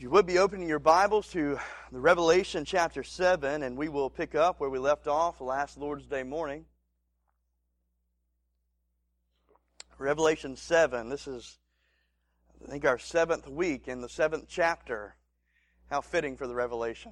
You would be opening your Bibles to the Revelation chapter 7, and we will pick up where we left off last Lord's Day morning. Revelation 7, this is, I think, our 7th week in the 7th chapter. How fitting for the Revelation.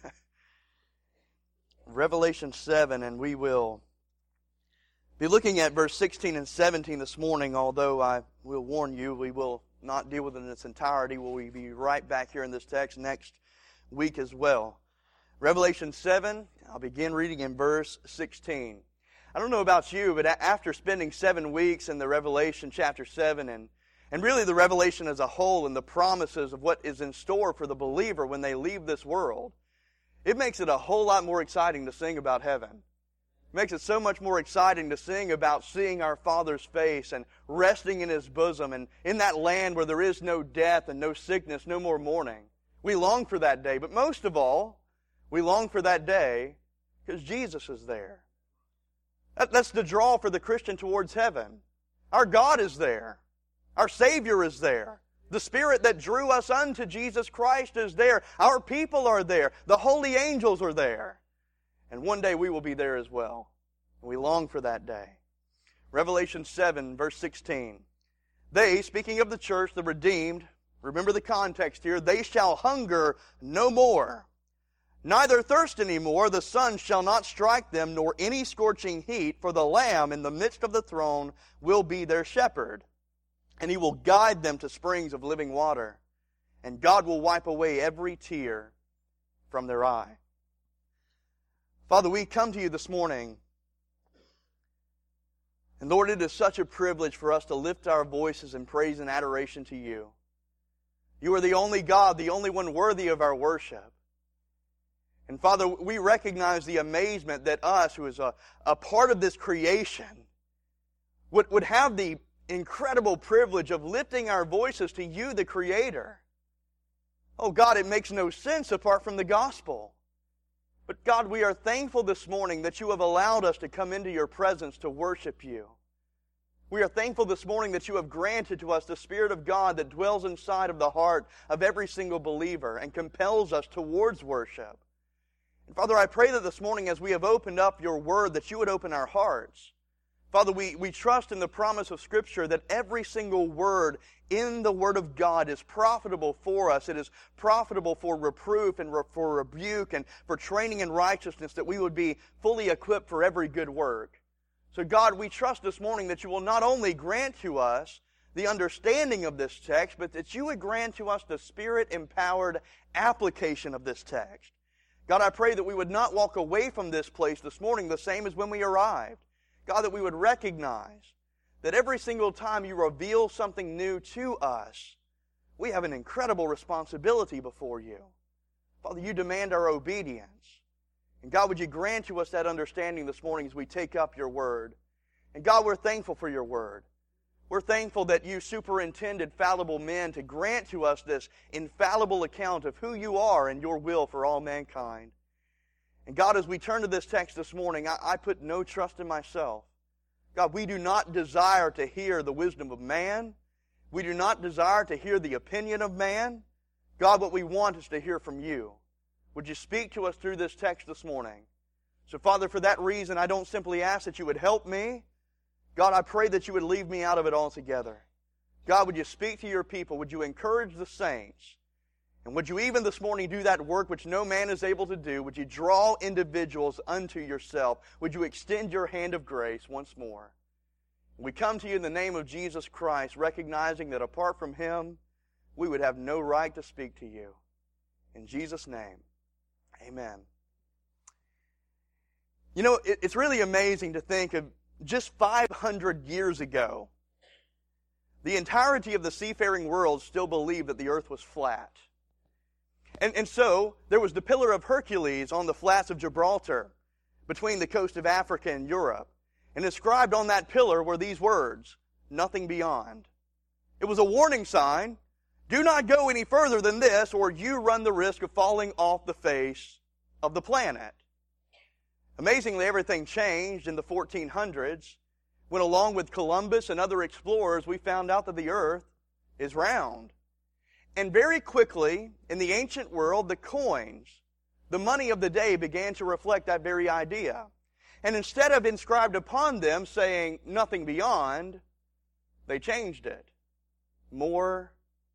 Revelation 7, and we will be looking at verse 16 and 17 this morning, although I will warn you, we will not deal with it in its entirety. We'll be right back here in this text next week as well. Revelation 7, I'll begin reading in verse 16. I don't know about you, but after spending 7 weeks in the Revelation chapter 7 and really the Revelation as a whole and the promises of what is in store for the believer when they leave this world, it makes it a whole lot more exciting to sing about heaven. It makes it so much more exciting to sing about seeing our Father's face and resting in His bosom and in that land where there is no death and no sickness, no more mourning. We long for that day, but most of all, we long for that day because Jesus is there. That's the draw for the Christian towards heaven. Our God is there. Our Savior is there. The Spirit that drew us unto Jesus Christ is there. Our people are there. The holy angels are there. And one day we will be there as well. And we long for that day. Revelation 7, verse 16. They, speaking of the church, the redeemed, remember the context here, they shall hunger no more, neither thirst any more. The sun shall not strike them, nor any scorching heat, for the Lamb in the midst of the throne will be their shepherd. And He will guide them to springs of living water. And God will wipe away every tear from their eye. Father, we come to You this morning. And Lord, it is such a privilege for us to lift our voices in praise and adoration to You. You are the only God, the only one worthy of our worship. And Father, we recognize the amazement that us, who is a part of this creation, would have the incredible privilege of lifting our voices to You, the Creator. Oh God, it makes no sense apart from the gospel. But God, we are thankful this morning that You have allowed us to come into Your presence to worship You. We are thankful this morning that You have granted to us the Spirit of God that dwells inside of the heart of every single believer and compels us towards worship. And Father, I pray that this morning as we have opened up Your Word, that You would open our hearts. Father, we trust in the promise of Scripture that every single word in the Word of God is profitable for us. It is profitable for reproof and for rebuke and for training in righteousness, that we would be fully equipped for every good work. So God, we trust this morning that You will not only grant to us the understanding of this text, but that You would grant to us the Spirit-empowered application of this text. God, I pray that we would not walk away from this place this morning the same as when we arrived. God, that we would recognize that every single time You reveal something new to us, we have an incredible responsibility before You. Father, You demand our obedience. And God, would You grant to us that understanding this morning as we take up Your Word. And God, we're thankful for Your Word. We're thankful that You superintended fallible men to grant to us this infallible account of who You are and Your will for all mankind. And God, as we turn to this text this morning, I put no trust in myself. God, we do not desire to hear the wisdom of man. We do not desire to hear the opinion of man. God, what we want is to hear from You. Would You speak to us through this text this morning? So, Father, for that reason, I don't simply ask that You would help me. God, I pray that You would leave me out of it altogether. God, would You speak to Your people? Would You encourage the saints? And would You even this morning do that work which no man is able to do? Would You draw individuals unto Yourself? Would You extend Your hand of grace once more? We come to You in the name of Jesus Christ, recognizing that apart from Him, we would have no right to speak to You. In Jesus' name, amen. You know, it's really amazing to think of just 500 years ago, the entirety of the seafaring world still believed that the earth was flat. And so, there was the Pillar of Hercules on the flats of Gibraltar, between the coast of Africa and Europe. And inscribed on that pillar were these words, "Nothing beyond." It was a warning sign. Do not go any further than this, or you run the risk of falling off the face of the planet. Amazingly, everything changed in the 1400s, when along with Columbus and other explorers, we found out that the earth is round. And very quickly, in the ancient world, the coins, the money of the day, began to reflect that very idea. And instead of inscribed upon them saying nothing beyond, they changed it. More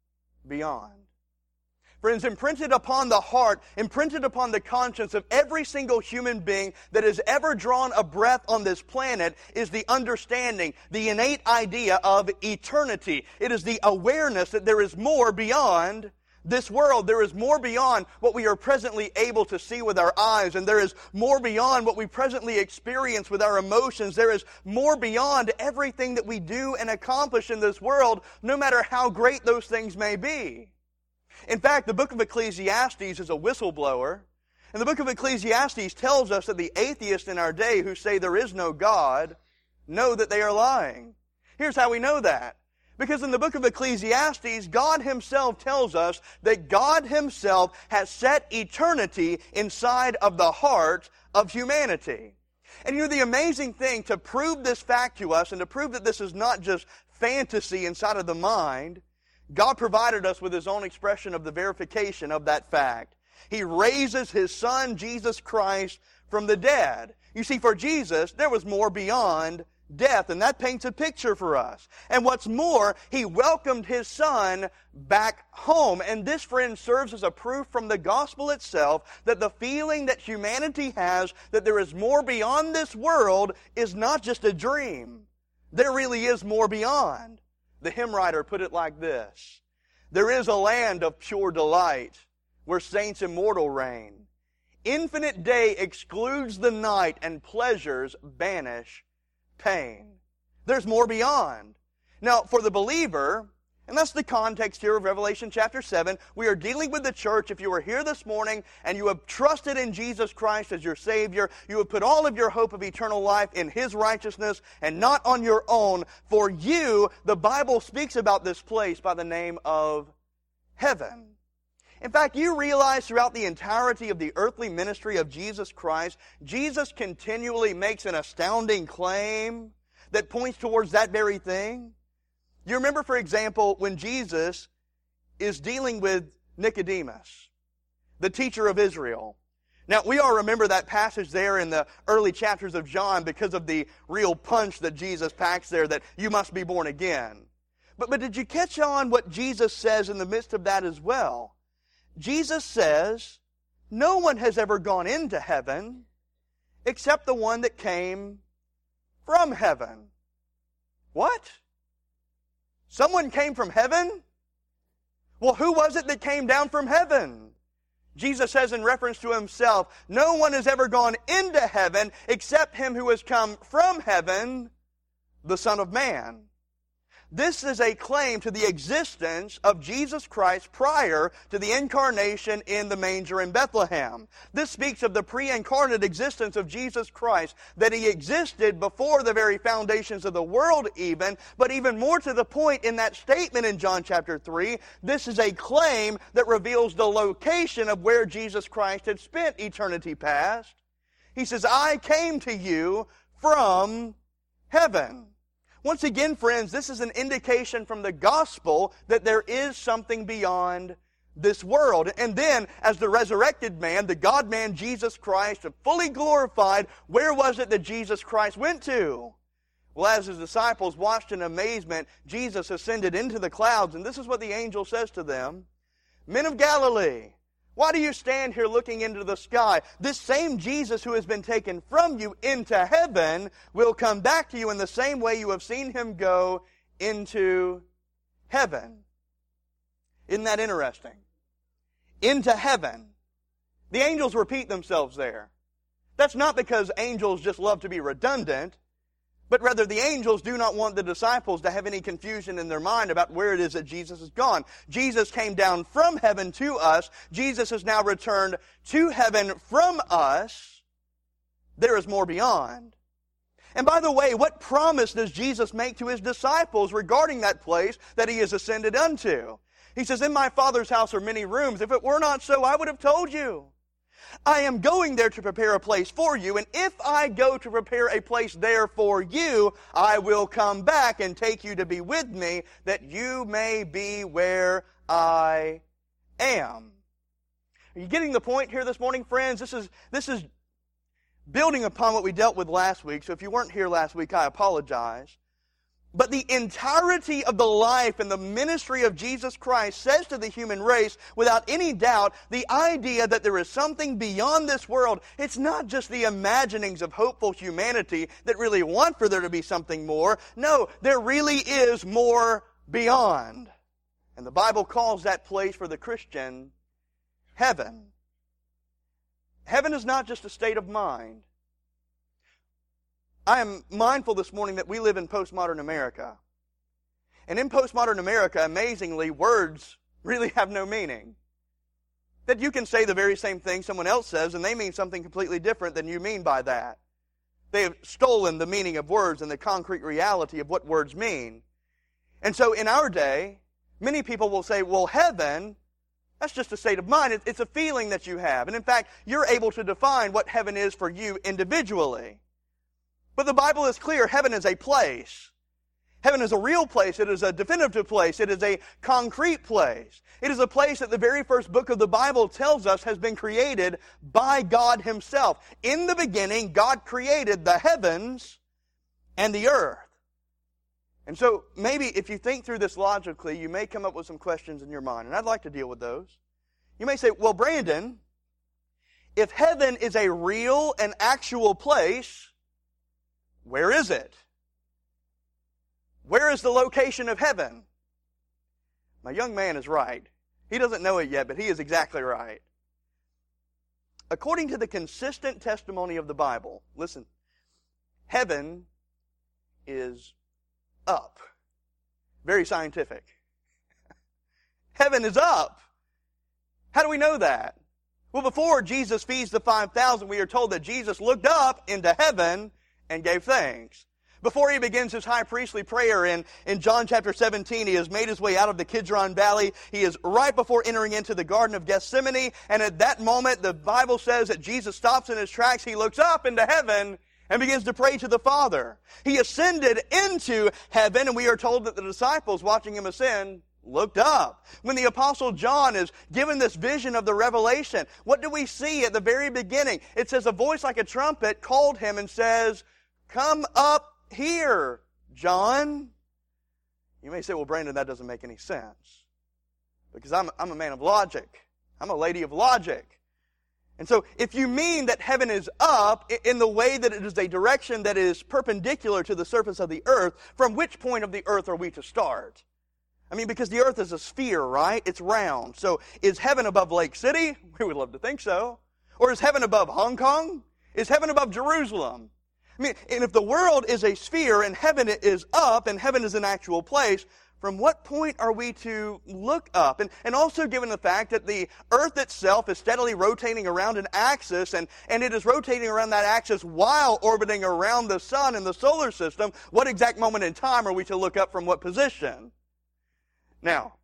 beyond. Friends, imprinted upon the heart, imprinted upon the conscience of every single human being that has ever drawn a breath on this planet is the understanding, the innate idea of eternity. It is the awareness that there is more beyond this world. There is more beyond what we are presently able to see with our eyes, and there is more beyond what we presently experience with our emotions. There is more beyond everything that we do and accomplish in this world, no matter how great those things may be. In fact, the book of Ecclesiastes is a whistleblower, and the book of Ecclesiastes tells us that the atheists in our day who say there is no God know that they are lying. Here's how we know that. Because in the book of Ecclesiastes, God Himself tells us that God Himself has set eternity inside of the heart of humanity. And you know, the amazing thing, to prove this fact to us and to prove that this is not just fantasy inside of the mind, God provided us with His own expression of the verification of that fact. He raises His Son, Jesus Christ, from the dead. You see, for Jesus, there was more beyond death, and that paints a picture for us. And what's more, He welcomed His Son back home. And this, friend, serves as a proof from the gospel itself that the feeling that humanity has that there is more beyond this world is not just a dream. There really is more beyond. The hymn writer put it like this: there is a land of pure delight where saints immortal reign. Infinite day excludes the night and pleasures banish pain. There's more beyond. Now, for the believer, and that's the context here of Revelation chapter 7, we are dealing with the church. If you are here this morning and you have trusted in Jesus Christ as your Savior, you have put all of your hope of eternal life in His righteousness and not on your own, for you, the Bible speaks about this place by the name of heaven. In fact, you realize throughout the entirety of the earthly ministry of Jesus Christ, Jesus continually makes an astounding claim that points towards that very thing. You remember, for example, when Jesus is dealing with Nicodemus, the teacher of Israel. Now, we all remember that passage there in the early chapters of John because of the real punch that Jesus packs there, that you must be born again. But did you catch on what Jesus says in the midst of that as well? Jesus says, no one has ever gone into heaven except the one that came from heaven. What? Someone came from heaven? Well, who was it that came down from heaven? Jesus says in reference to Himself, no one has ever gone into heaven except Him who has come from heaven, the Son of Man. This is a claim to the existence of Jesus Christ prior to the incarnation in the manger in Bethlehem. This speaks of the pre-incarnate existence of Jesus Christ, that He existed before the very foundations of the world even, but even more to the point in that statement in John chapter 3, this is a claim that reveals the location of where Jesus Christ had spent eternity past. He says, I came to you from heaven. Once again, friends, this is an indication from the gospel that there is something beyond this world. And then, as the resurrected man, the God-man Jesus Christ, fully glorified, where was it that Jesus Christ went to? Well, as His disciples watched in amazement, Jesus ascended into the clouds, and this is what the angel says to them: Men of Galilee, why do you stand here looking into the sky? This same Jesus who has been taken from you into heaven will come back to you in the same way you have seen Him go into heaven. Isn't that interesting? Into heaven. The angels repeat themselves there. That's not because angels just love to be redundant, but rather the angels do not want the disciples to have any confusion in their mind about where it is that Jesus has gone. Jesus came down from heaven to us. Jesus has now returned to heaven from us. There is more beyond. And by the way, what promise does Jesus make to His disciples regarding that place that He has ascended unto? He says, in my Father's house are many rooms. If it were not so, I would have told you. I am going there to prepare a place for you, and if I go to prepare a place there for you, I will come back and take you to be with me, that you may be where I am. Are you getting the point here this morning, friends? This is building upon what we dealt with last week. So if you weren't here last week, I apologize. But the entirety of the life and the ministry of Jesus Christ says to the human race, without any doubt, the idea that there is something beyond this world. It's not just the imaginings of hopeful humanity that really want for there to be something more. No, there really is more beyond. And the Bible calls that place for the Christian heaven. Heaven is not just a state of mind. I am mindful this morning that we live in postmodern America. And in postmodern America, amazingly, words really have no meaning. That you can say the very same thing someone else says, and they mean something completely different than you mean by that. They have stolen the meaning of words and the concrete reality of what words mean. And so in our day, many people will say, well, heaven, that's just a state of mind. It's a feeling that you have. And in fact, you're able to define what heaven is for you individually. But the Bible is clear. Heaven is a place. Heaven is a real place. It is a definitive place. It is a concrete place. It is a place that the very first book of the Bible tells us has been created by God Himself. In the beginning, God created the heavens and the earth. And so maybe if you think through this logically, you may come up with some questions in your mind. And I'd like to deal with those. You may say, well, Brandon, if heaven is a real and actual place, where is it? Where is the location of heaven? My young man is right. He doesn't know it yet, but he is exactly right. According to the consistent testimony of the Bible, listen, heaven is up. Very scientific. Heaven is up. How do we know that? Well, before Jesus feeds the 5,000, we are told that Jesus looked up into heaven and gave thanks. Before he begins his high priestly prayer in John chapter 17, he has made his way out of the Kidron Valley. He is right before entering into the Garden of Gethsemane. And at that moment, the Bible says that Jesus stops in his tracks. He looks up into heaven and begins to pray to the Father. He ascended into heaven, and we are told that the disciples watching him ascend looked up. When the Apostle John is given this vision of the revelation, what do we see at the very beginning? It says, a voice like a trumpet called him and says, come up here, John. You may say, well, Brandon, that doesn't make any sense. Because I'm a man of logic. I'm a lady of logic. And so if you mean that heaven is up in the way that it is a direction that is perpendicular to the surface of the earth, from which point of the earth are we to start? I mean, because the earth is a sphere, right? It's round. So is heaven above Lake City? We would love to think so. Or is heaven above Hong Kong? Is heaven above Jerusalem? I mean, and if the world is a sphere and heaven is up and heaven is an actual place, from what point are we to look up? And also given the fact that the earth itself is steadily rotating around an axis, and it is rotating around that axis while orbiting around the sun and the solar system, what exact moment in time are we to look up from what position? Now,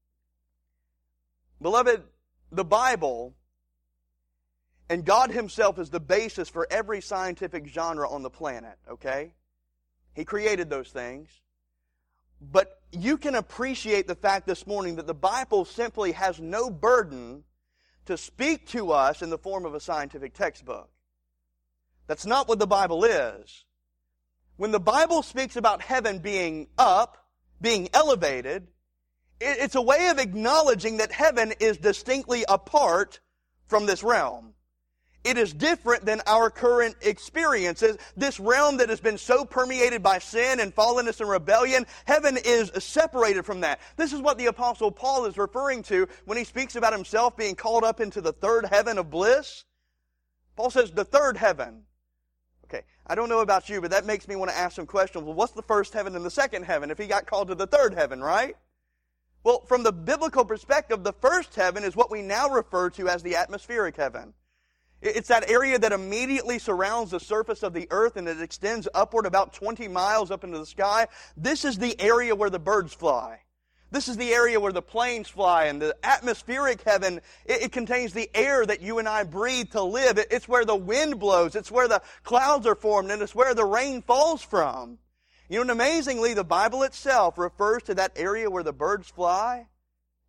beloved, the Bible and God Himself is the basis for every scientific genre on the planet, okay? He created those things. But you can appreciate the fact this morning that the Bible simply has no burden to speak to us in the form of a scientific textbook. That's not what the Bible is. When the Bible speaks about heaven being up, being elevated, it's a way of acknowledging that heaven is distinctly apart from this realm. It is different than our current experiences. This realm that has been so permeated by sin and fallenness and rebellion, heaven is separated from that. This is what the Apostle Paul is referring to when he speaks about himself being called up into the third heaven of bliss. Paul says the third heaven. Okay, I don't know about you, but that makes me want to ask some questions. Well, what's the first heaven and the second heaven if he got called to the third heaven, right? Well, from the biblical perspective, the first heaven is what we now refer to as the atmospheric heaven. It's that area that immediately surrounds the surface of the earth and it extends upward about 20 miles up into the sky. This is the area where the birds fly. This is the area where the planes fly. And the atmospheric heaven, it contains the air that you and I breathe to live. It's where the wind blows. It's where the clouds are formed. And it's where the rain falls from. You know, and amazingly, the Bible itself refers to that area where the birds fly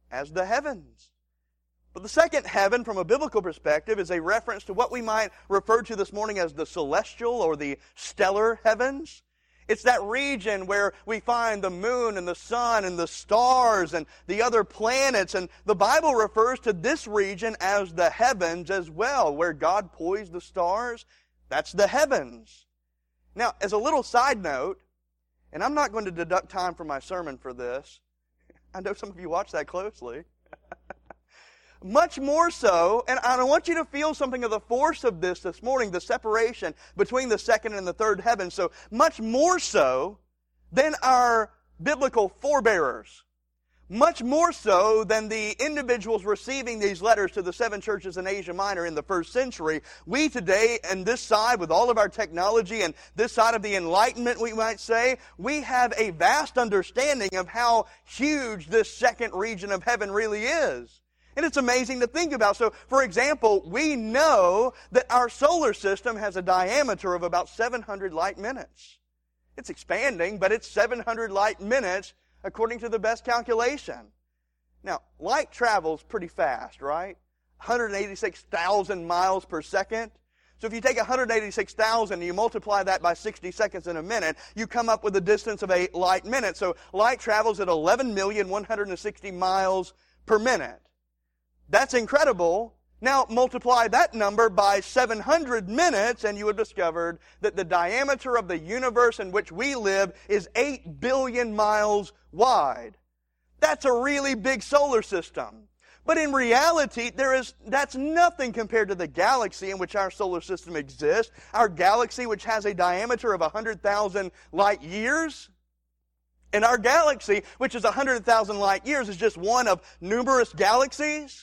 as the heavens. But the second heaven, from a biblical perspective, is a reference to what we might refer to this morning as the celestial or the stellar heavens. It's that region where we find the moon and the sun and the stars and the other planets. And the Bible refers to this region as the heavens as well, where God poised the stars. That's the heavens. Now, as a little side note, and I'm not going to deduct time from my sermon for this. I know some of you watch that closely. Much more so, and I want you to feel something of the force of this morning, the separation between the second and the third heaven. So much more so than our biblical forebearers. Much more so than the individuals receiving these letters to the 7 churches in Asia Minor in the first century. We today, and this side, with all of our technology and this side of the Enlightenment, we might say, we have a vast understanding of how huge this second region of heaven really is. And it's amazing to think about. So, for example, we know that our solar system has a diameter of about 700 light minutes. It's expanding, but it's 700 light minutes according to the best calculation. Now, light travels pretty fast, right? 186,000 miles per second. So if you take 186,000 and you multiply that by 60 seconds in a minute, you come up with the distance of a light minute. So light travels at 11,160 miles per minute. That's incredible. Now multiply that number by 700 minutes and you have discovered that the diameter of the universe in which we live is 8 billion miles wide. That's a really big solar system. But in reality, that's nothing compared to the galaxy in which our solar system exists. Our galaxy, which has a diameter of 100,000 light years. And our galaxy, which is 100,000 light years, is just one of numerous galaxies.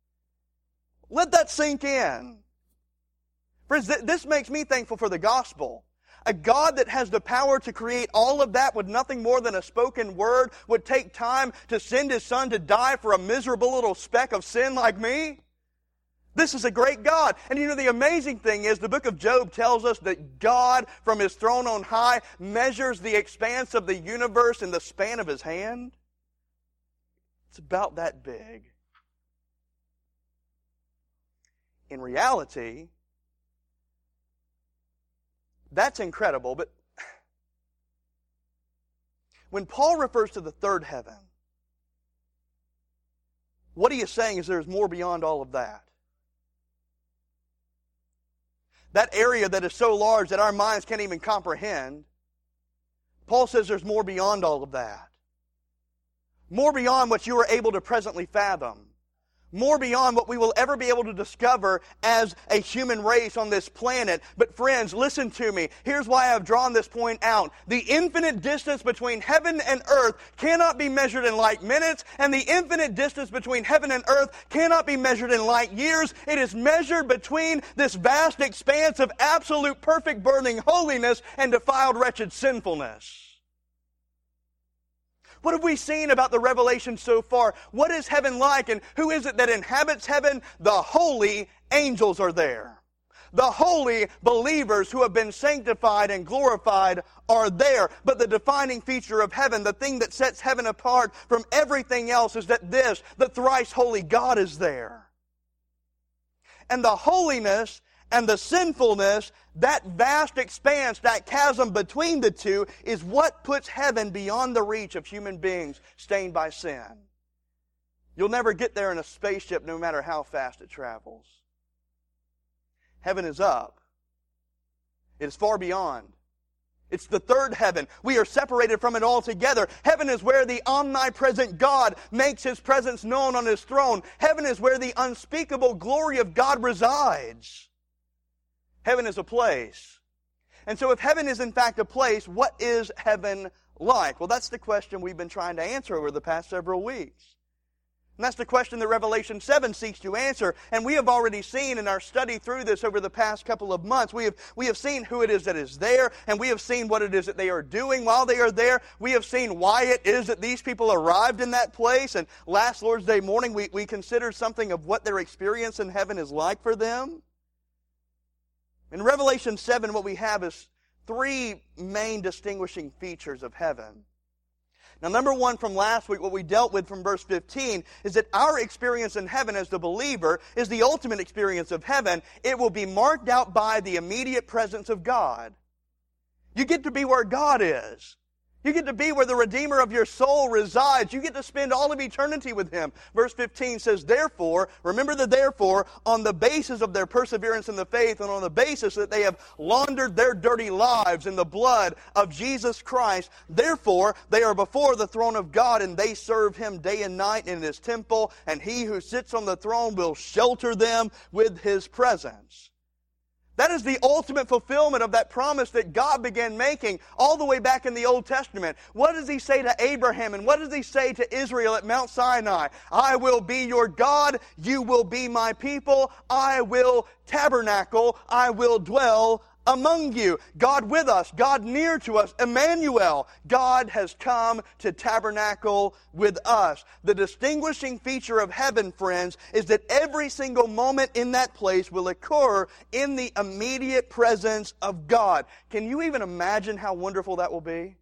Let that sink in. Friends, this makes me thankful for the gospel. A God that has the power to create all of that with nothing more than a spoken word would take time to send His Son to die for a miserable little speck of sin like me? This is a great God. And you know, the amazing thing is the book of Job tells us that God from His throne on high measures the expanse of the universe in the span of His hand. It's about that big. In reality, that's incredible, but when Paul refers to the third heaven, what he is saying is there's more beyond all of that. That area that is so large that our minds can't even comprehend, Paul says there's more beyond all of that. More beyond what you are able to presently fathom. More beyond what we will ever be able to discover as a human race on this planet. But friends, listen to me. Here's why I've drawn this point out. The infinite distance between heaven and earth cannot be measured in light minutes, and the infinite distance between heaven and earth cannot be measured in light years. It is measured between this vast expanse of absolute perfect burning holiness and defiled wretched sinfulness. What have we seen about the revelation so far? What is heaven like, and who is it that inhabits heaven? The holy angels are there. The holy believers who have been sanctified and glorified are there. But the defining feature of heaven, the thing that sets heaven apart from everything else, is that the thrice holy God is there. And the holiness and the sinfulness, that vast expanse, that chasm between the two, is what puts heaven beyond the reach of human beings stained by sin. You'll never get there in a spaceship no matter how fast it travels. Heaven is up. It is far beyond. It's the third heaven. We are separated from it altogether. Heaven is where the omnipresent God makes His presence known on His throne. Heaven is where the unspeakable glory of God resides. Heaven is a place. And so if heaven is in fact a place, what is heaven like? Well, that's the question we've been trying to answer over the past several weeks. And that's the question that Revelation 7 seeks to answer. And we have already seen in our study through this over the past couple of months, we have seen who it is that is there, and we have seen what it is that they are doing while they are there. We have seen why it is that these people arrived in that place. And last Lord's Day morning, we considered something of what their experience in heaven is like for them. In Revelation 7, what we have is three main distinguishing features of heaven. Now, number one from last week, what we dealt with from verse 15, is that our experience in heaven as the believer is the ultimate experience of heaven. It will be marked out by the immediate presence of God. You get to be where God is. You get to be where the Redeemer of your soul resides. You get to spend all of eternity with Him. Verse 15 says, therefore, remember the therefore, on the basis of their perseverance in the faith and on the basis that they have laundered their dirty lives in the blood of Jesus Christ, therefore, they are before the throne of God and they serve Him day and night in His temple, and He who sits on the throne will shelter them with His presence. That is the ultimate fulfillment of that promise that God began making all the way back in the Old Testament. What does He say to Abraham and what does He say to Israel at Mount Sinai? I will be your God, you will be my people, I will tabernacle, I will dwell among you. God with us, God near to us, Emmanuel. God has come to tabernacle with us. The distinguishing feature of heaven, friends, is that every single moment in that place will occur in the immediate presence of God. Can you even imagine how wonderful that will be?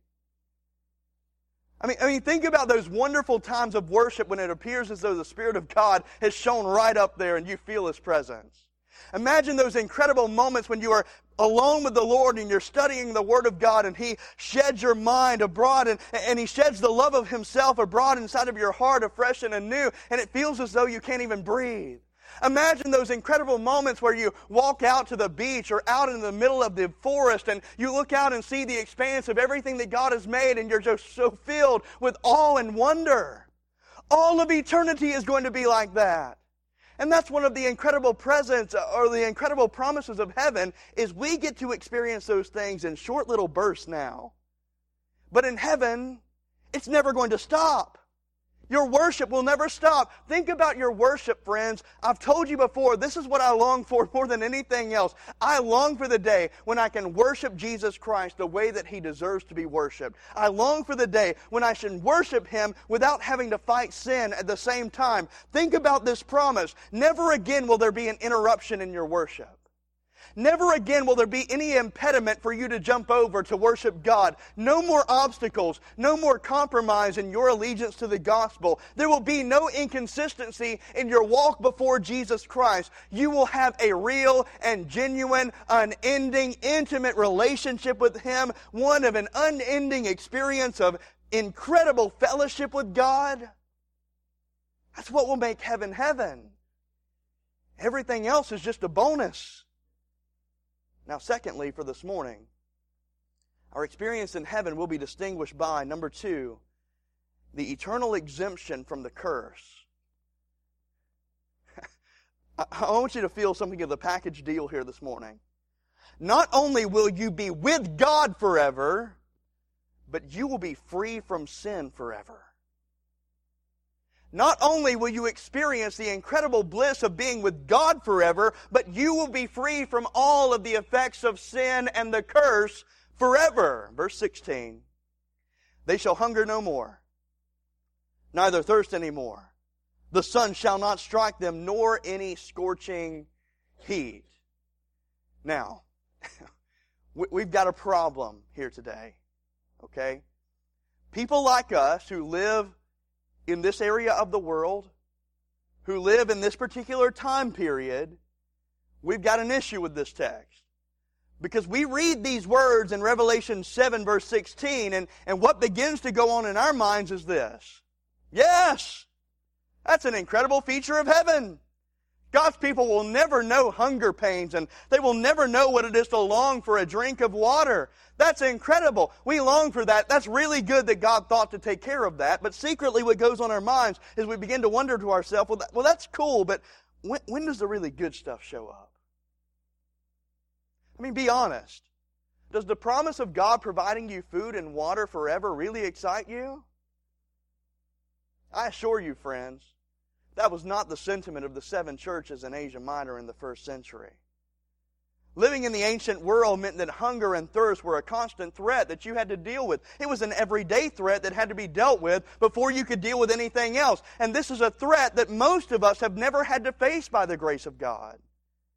I mean, think about those wonderful times of worship when it appears as though the Spirit of God has shown right up there and you feel His presence. Imagine those incredible moments when you are alone with the Lord and you're studying the Word of God and He sheds your mind abroad and He sheds the love of Himself abroad inside of your heart afresh and anew, and it feels as though you can't even breathe. Imagine those incredible moments where you walk out to the beach or out in the middle of the forest and you look out and see the expanse of everything that God has made and you're just so filled with awe and wonder. All of eternity is going to be like that. And that's one of the incredible presents or the incredible promises of heaven, is we get to experience those things in short little bursts now. But in heaven, it's never going to stop. Your worship will never stop. Think about your worship, friends. I've told you before, this is what I long for more than anything else. I long for the day when I can worship Jesus Christ the way that He deserves to be worshiped. I long for the day when I can worship Him without having to fight sin at the same time. Think about this promise. Never again will there be an interruption in your worship. Never again will there be any impediment for you to jump over to worship God. No more obstacles, no more compromise in your allegiance to the gospel. There will be no inconsistency in your walk before Jesus Christ. You will have a real and genuine, unending, intimate relationship with Him, one of an unending experience of incredible fellowship with God. That's what will make heaven heaven. Everything else is just a bonus. Now, secondly, for this morning, our experience in heaven will be distinguished by, number two, the eternal exemption from the curse. I want you to feel something of the package deal here this morning. Not only will you be with God forever, but you will be free from sin forever. Not only will you experience the incredible bliss of being with God forever, but you will be free from all of the effects of sin and the curse forever. Verse 16. They shall hunger no more, neither thirst any more. The sun shall not strike them, nor any scorching heat. Now, we've got a problem here today. Okay? People like us who live in this area of the world, who live in this particular time period, we've got an issue with this text. Because we read these words in Revelation 7 verse 16, and what begins to go on in our minds is this. Yes! That's an incredible feature of heaven. God's people will never know hunger pains, and they will never know what it is to long for a drink of water. That's incredible. We long for that. That's really good that God thought to take care of that. But secretly what goes on in our minds is we begin to wonder to ourselves, well, that's cool, but when does the really good stuff show up? I mean, be honest. Does the promise of God providing you food and water forever really excite you? I assure you, friends, that was not the sentiment of the 7 churches in Asia Minor in the first century. Living in the ancient world meant that hunger and thirst were a constant threat that you had to deal with. It was an everyday threat that had to be dealt with before you could deal with anything else. And this is a threat that most of us have never had to face by the grace of God.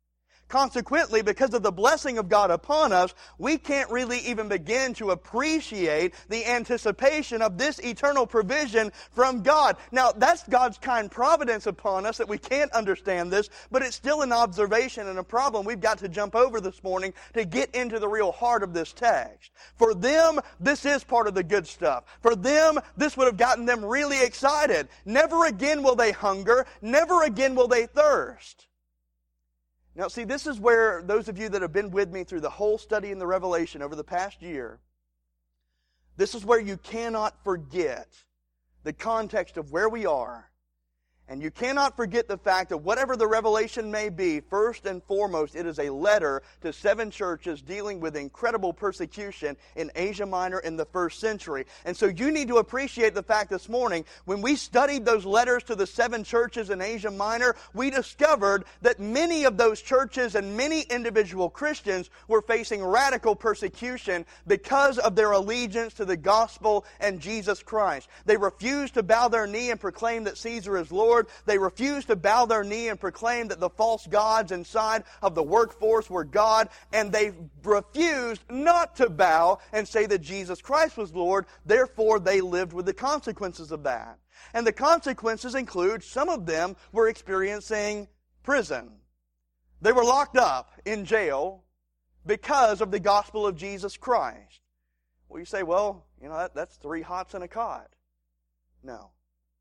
Consequently, because of the blessing of God upon us, we can't really even begin to appreciate the anticipation of this eternal provision from God. Now, that's God's kind providence upon us that we can't understand this, but it's still an observation and a problem we've got to jump over this morning to get into the real heart of this text. For them, this is part of the good stuff. For them, this would have gotten them really excited. Never again will they hunger. Never again will they thirst. Now, see, this is where those of you that have been with me through the whole study in the Revelation over the past year, this is where you cannot forget the context of where we are. And you cannot forget the fact that whatever the revelation may be, first and foremost, it is a letter to 7 churches dealing with incredible persecution in Asia Minor in the first century. And so you need to appreciate the fact this morning, when we studied those letters to the 7 churches in Asia Minor, we discovered that many of those churches and many individual Christians were facing radical persecution because of their allegiance to the gospel and Jesus Christ. They refused to bow their knee and proclaim that Caesar is Lord. They refused to bow their knee and proclaim that the false gods inside of the workforce were God, and they refused not to bow and say that Jesus Christ was Lord. Therefore, they lived with the consequences of that. And the consequences include, some of them were experiencing prison. They were locked up in jail because of the gospel of Jesus Christ. Well, you say, well, that's 3 hots and a cot. No.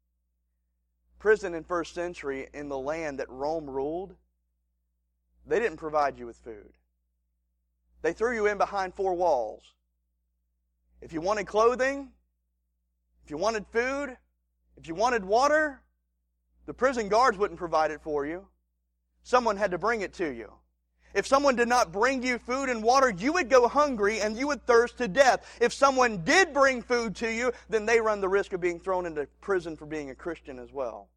Prison in first century in the land that Rome ruled, they didn't provide you with food. They threw you in behind 4 walls. If you wanted clothing, if you wanted food, if you wanted water, the prison guards wouldn't provide it for you. Someone had to bring it to you. If someone did not bring you food and water, you would go hungry and you would thirst to death. If someone did bring food to you, then they run the risk of being thrown into prison for being a Christian as well.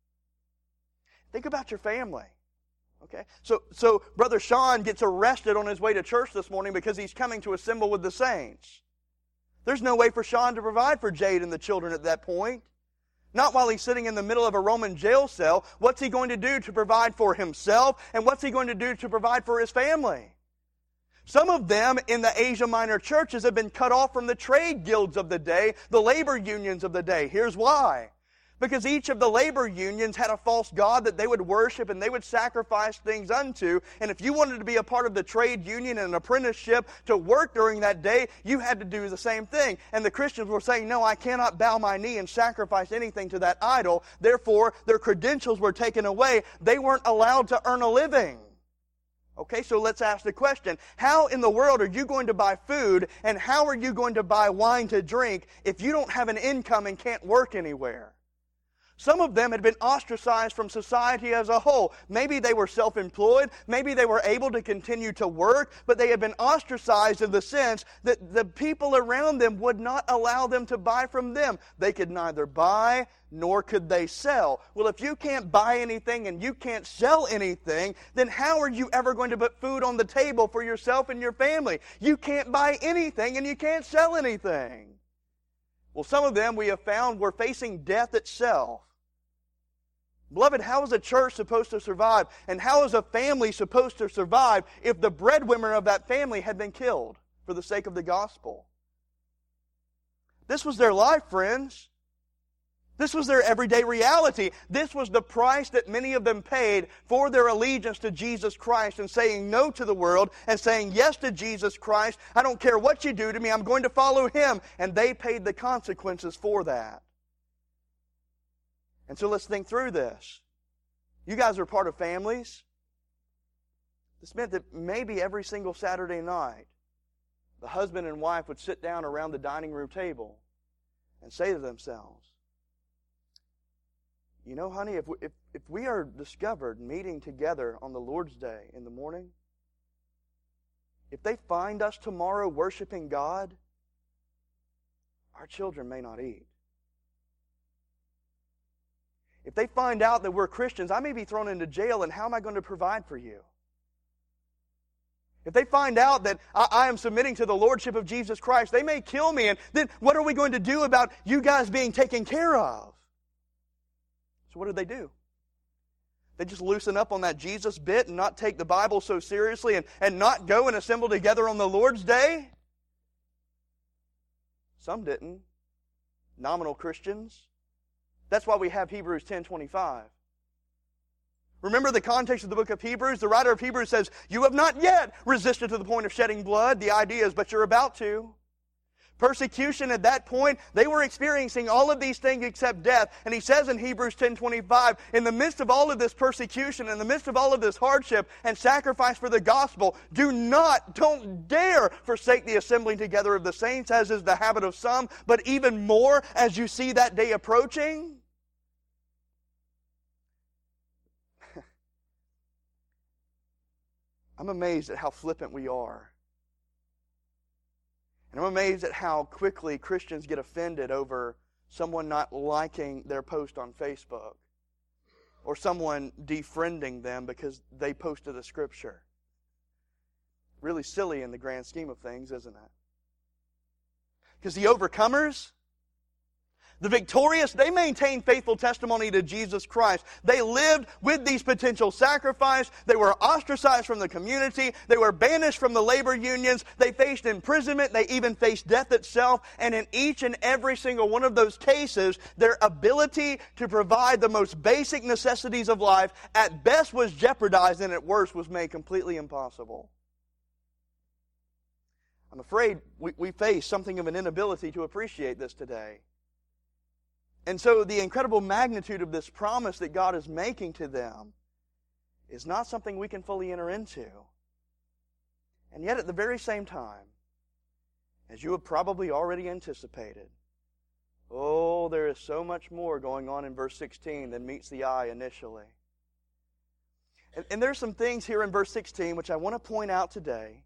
Think about your family. Okay? So Brother Sean gets arrested on his way to church this morning because he's coming to assemble with the saints. There's no way for Sean to provide for Jade and the children at that point. Not while he's sitting in the middle of a Roman jail cell. What's he going to do to provide for himself? And what's he going to do to provide for his family? Some of them in the Asia Minor churches have been cut off from the trade guilds of the day, the labor unions of the day. Here's why. Because each of the labor unions had a false god that they would worship and they would sacrifice things unto. And if you wanted to be a part of the trade union and an apprenticeship to work during that day, you had to do the same thing. And the Christians were saying, no, I cannot bow my knee and sacrifice anything to that idol. Therefore, their credentials were taken away. They weren't allowed to earn a living. Okay, so let's ask the question, how in the world are you going to buy food and how are you going to buy wine to drink if you don't have an income and can't work anywhere? Some of them had been ostracized from society as a whole. Maybe they were self-employed. Maybe they were able to continue to work, but they had been ostracized in the sense that the people around them would not allow them to buy from them. They could neither buy nor could they sell. Well, if you can't buy anything and you can't sell anything, then how are you ever going to put food on the table for yourself and your family? You can't buy anything and you can't sell anything. Well, some of them we have found were facing death itself. Beloved, how is a church supposed to survive? And how is a family supposed to survive if the breadwinner of that family had been killed for the sake of the gospel? This was their life, friends. This was their everyday reality. This was the price that many of them paid for their allegiance to Jesus Christ and saying no to the world and saying yes to Jesus Christ. I don't care what you do to me, I'm going to follow Him. And they paid the consequences for that. And so let's think through this. You guys are part of families. This meant that maybe every single Saturday night, the husband and wife would sit down around the dining room table and say to themselves, you know, honey, if we are discovered meeting together on the Lord's Day in the morning, if they find us tomorrow worshiping God, our children may not eat. If they find out that we're Christians, I may be thrown into jail, and how am I going to provide for you? If they find out that I am submitting to the Lordship of Jesus Christ, they may kill me, and then what are we going to do about you guys being taken care of? So what did they do? They just loosen up on that Jesus bit and not take the Bible so seriously and not go and assemble together on the Lord's Day? Some didn't. Nominal Christians. That's why we have Hebrews 10:25. Remember the context of the book of Hebrews? The writer of Hebrews says, you have not yet resisted to the point of shedding blood. The idea is, but you're about to. Persecution at that point, they were experiencing all of these things except death. And he says in Hebrews 10:25, in the midst of all of this persecution, in the midst of all of this hardship and sacrifice for the gospel, don't dare forsake the assembling together of the saints, as is the habit of some, but even more as you see that day approaching. I'm amazed at how flippant we are. And I'm amazed at how quickly Christians get offended over someone not liking their post on Facebook or someone defriending them because they posted a scripture. Really silly in the grand scheme of things, isn't it? Because the overcomers, the victorious, they maintained faithful testimony to Jesus Christ. They lived with these potential sacrifices. They were ostracized from the community. They were banished from the labor unions. They faced imprisonment. They even faced death itself. And in each and every single one of those cases, their ability to provide the most basic necessities of life at best was jeopardized and at worst was made completely impossible. I'm afraid we face something of an inability to appreciate this today. And so the incredible magnitude of this promise that God is making to them is not something we can fully enter into. And yet at the very same time, as you have probably already anticipated, there is so much more going on in verse 16 than meets the eye initially. And there's some things here in verse 16 which I want to point out today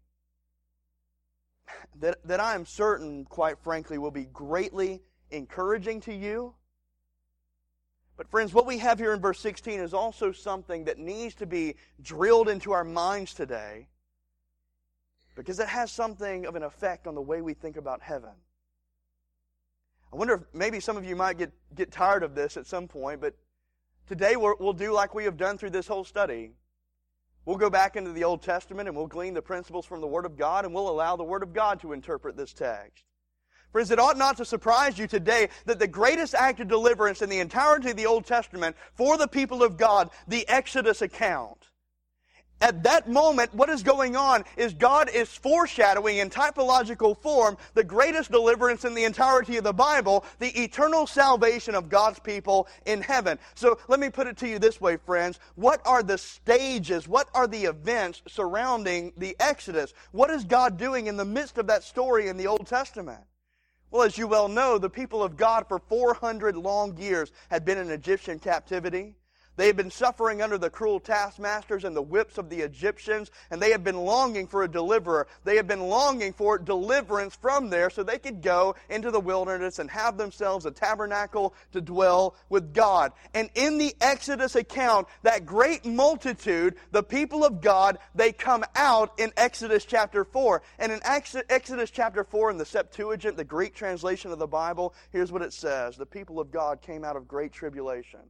that I am certain, quite frankly, will be greatly encouraging to you. But friends, what we have here in verse 16 is also something that needs to be drilled into our minds today because it has something of an effect on the way we think about heaven. I wonder if maybe some of you might get tired of this at some point, but today we'll do like we have done through this whole study. We'll go back into the Old Testament and we'll glean the principles from the Word of God and we'll allow the Word of God to interpret this text. Friends, it ought not to surprise you today that the greatest act of deliverance in the entirety of the Old Testament for the people of God, the Exodus account. At that moment, what is going on is God is foreshadowing in typological form the greatest deliverance in the entirety of the Bible, the eternal salvation of God's people in heaven. So let me put it to you this way, friends. What are the stages, what are the events surrounding the Exodus? What is God doing in the midst of that story in the Old Testament? Well, as you well know, the people of God for 400 long years had been in Egyptian captivity. They had been suffering under the cruel taskmasters and the whips of the Egyptians, and they had been longing for a deliverer. They had been longing for deliverance from there so they could go into the wilderness and have themselves a tabernacle to dwell with God. And in the Exodus account, that great multitude, the people of God, they come out in Exodus chapter 4. And in Exodus chapter 4 in the Septuagint, the Greek translation of the Bible, here's what it says. The people of God came out of great tribulation.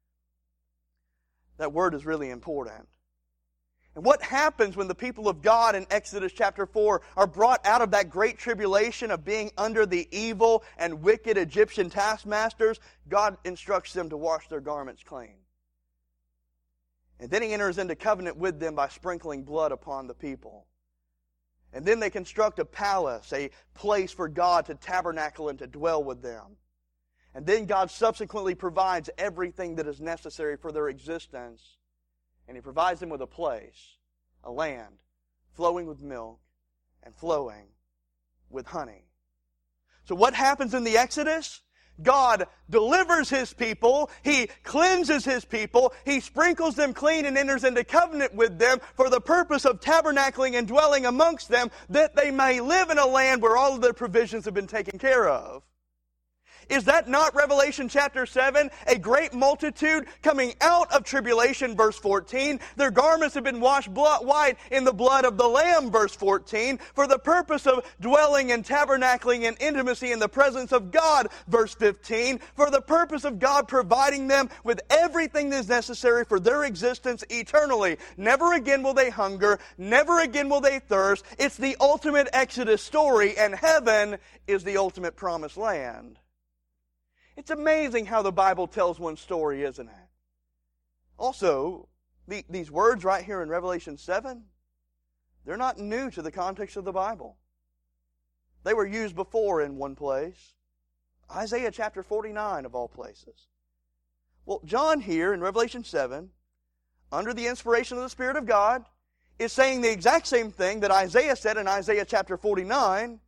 That word is really important. And what happens when the people of God in Exodus chapter 4 are brought out of that great tribulation of being under the evil and wicked Egyptian taskmasters? God instructs them to wash their garments clean. And then He enters into covenant with them by sprinkling blood upon the people. And then they construct a palace, a place for God to tabernacle and to dwell with them. And then God subsequently provides everything that is necessary for their existence. And He provides them with a place, a land, flowing with milk and flowing with honey. So what happens in the Exodus? God delivers His people. He cleanses His people. He sprinkles them clean and enters into covenant with them for the purpose of tabernacling and dwelling amongst them, that they may live in a land where all of their provisions have been taken care of. Is that not Revelation chapter 7? A great multitude coming out of tribulation, verse 14. Their garments have been washed white in the blood of the Lamb, verse 14, for the purpose of dwelling and tabernacling in intimacy in the presence of God, verse 15, for the purpose of God providing them with everything that is necessary for their existence eternally. Never again will they hunger. Never again will they thirst. It's the ultimate Exodus story, and heaven is the ultimate promised land. It's amazing how the Bible tells one story, isn't it? Also, these words right here in Revelation 7, they're not new to the context of the Bible. They were used before in one place. Isaiah chapter 49 of all places. Well, John here in Revelation 7, under the inspiration of the Spirit of God, is saying the exact same thing that Isaiah said in Isaiah chapter 49.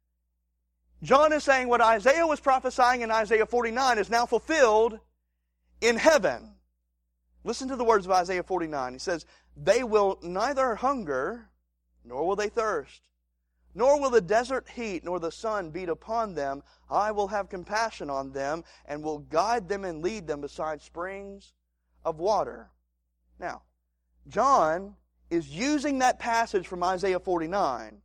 John is saying what Isaiah was prophesying in Isaiah 49 is now fulfilled in heaven. Listen to the words of Isaiah 49. He says, "They will neither hunger, nor will they thirst, nor will the desert heat, nor the sun beat upon them. I will have compassion on them, and will guide them and lead them beside springs of water." Now, John is using that passage from Isaiah 49.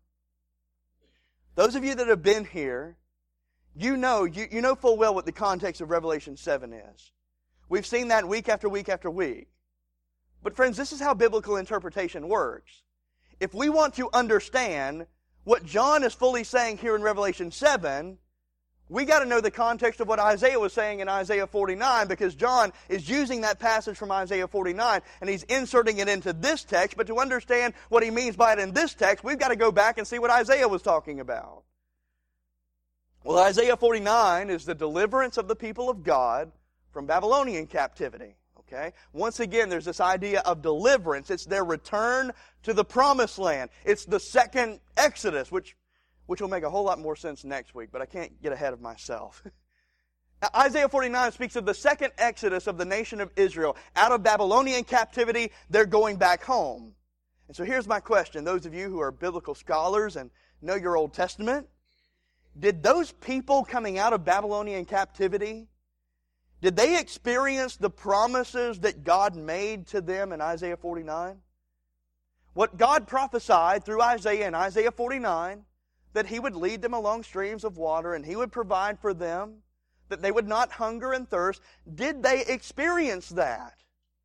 Those of you that have been here, you know full well what the context of Revelation 7 is. We've seen that week after week after week. But friends, this is how biblical interpretation works. If we want to understand what John is fully saying here in Revelation 7, we got to know the context of what Isaiah was saying in Isaiah 49, because John is using that passage from Isaiah 49 and he's inserting it into this text. But to understand what he means by it in this text, we've got to go back and see what Isaiah was talking about. Well, Isaiah 49 is the deliverance of the people of God from Babylonian captivity. Okay? Once again, there's this idea of deliverance. It's their return to the promised land. It's the second Exodus, which will make a whole lot more sense next week, but I can't get ahead of myself. Now, Isaiah 49 speaks of the second Exodus of the nation of Israel. Out of Babylonian captivity, they're going back home. And so here's my question. Those of you who are biblical scholars and know your Old Testament, did those people coming out of Babylonian captivity, did they experience the promises that God made to them in Isaiah 49? What God prophesied through Isaiah in Isaiah 49, that He would lead them along streams of water and He would provide for them, that they would not hunger and thirst. Did they experience that?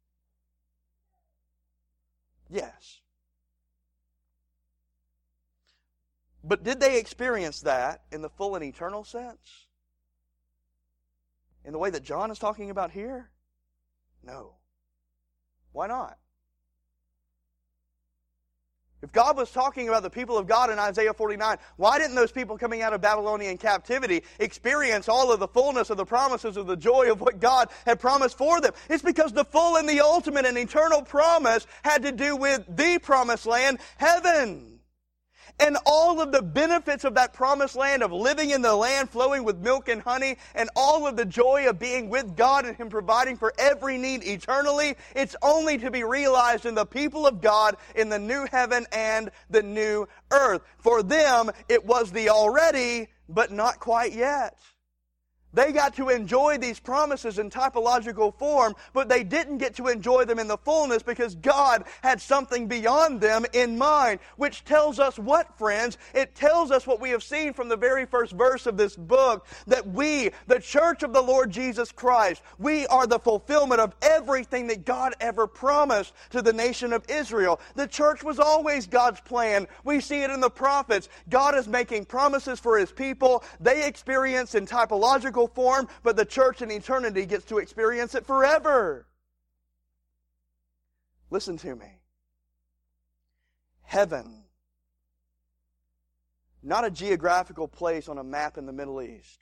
Yes. But did they experience that in the full and eternal sense? In the way that John is talking about here? No. Why not? If God was talking about the people of God in Isaiah 49, why didn't those people coming out of Babylonian captivity experience all of the fullness of the promises of the joy of what God had promised for them? It's because the full and the ultimate and eternal promise had to do with the promised land, heaven. And all of the benefits of that promised land, of living in the land flowing with milk and honey, and all of the joy of being with God and Him providing for every need eternally, it's only to be realized in the people of God in the new heaven and the new earth. For them, it was the already, but not quite yet. They got to enjoy these promises in typological form, but they didn't get to enjoy them in the fullness because God had something beyond them in mind. Which tells us what, friends? It tells us what we have seen from the very first verse of this book, that we, the church of the Lord Jesus Christ, we are the fulfillment of everything that God ever promised to the nation of Israel. The church was always God's plan. We see it in the prophets. God is making promises for His people. They experience in typological form, but the church in eternity gets to experience it forever. Listen to me. Heaven, not a geographical place on a map in the Middle East.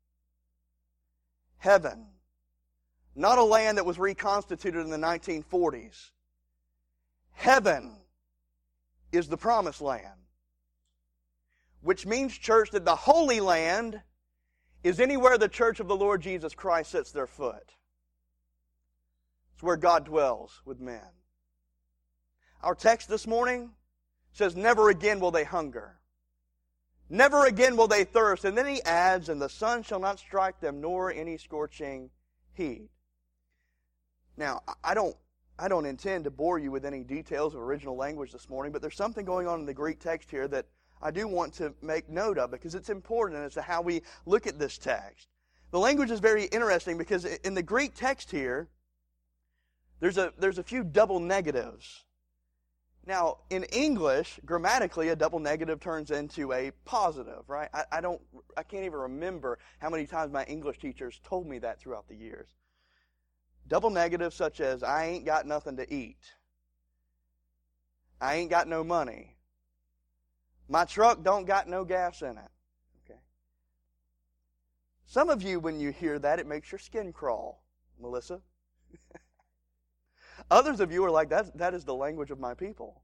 Heaven, not a land that was reconstituted in the 1940s. Heaven is the promised land. Which means, church, that the Holy Land is anywhere the church of the Lord Jesus Christ sets their foot. It's where God dwells with men. Our text this morning says, never again will they hunger. Never again will they thirst. And then he adds, and the sun shall not strike them, nor any scorching heat. Now, I don't intend to bore you with any details of original language this morning, but there's something going on in the Greek text here that I do want to make note of because it's important as to how we look at this text. The language is very interesting because in the Greek text here, there's a few double negatives. Now, in English, grammatically, a double negative turns into a positive, right? I can't even remember how many times my English teachers told me that throughout the years. Double negatives such as, I ain't got nothing to eat. I ain't got no money. My truck don't got no gas in it. Okay. Some of you, when you hear that, it makes your skin crawl, Melissa. Others of you are like, that is the language of my people.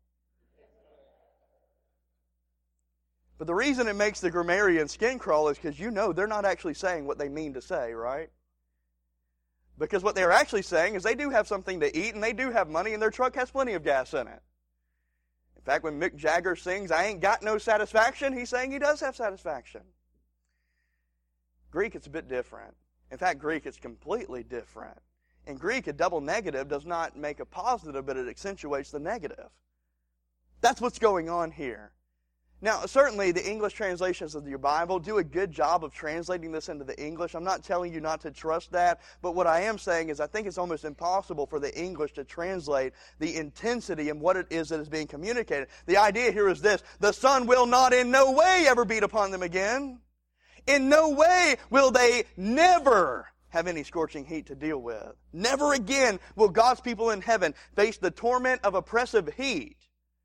But the reason it makes the grammarian skin crawl is because you know they're not actually saying what they mean to say, right? Because what they're actually saying is they do have something to eat and they do have money and their truck has plenty of gas in it. In fact, when Mick Jagger sings, I ain't got no satisfaction, he's saying he does have satisfaction. Greek, it's a bit different. In fact, Greek, it's completely different. In Greek, a double negative does not make a positive, but it accentuates the negative. That's what's going on here. Now, certainly the English translations of your Bible do a good job of translating this into the English. I'm not telling you not to trust that, but what I am saying is I think it's almost impossible for the English to translate the intensity and what it is that is being communicated. The idea here is this: the sun will not in no way ever beat upon them again. In no way will they never have any scorching heat to deal with. Never again will God's people in heaven face the torment of oppressive heat.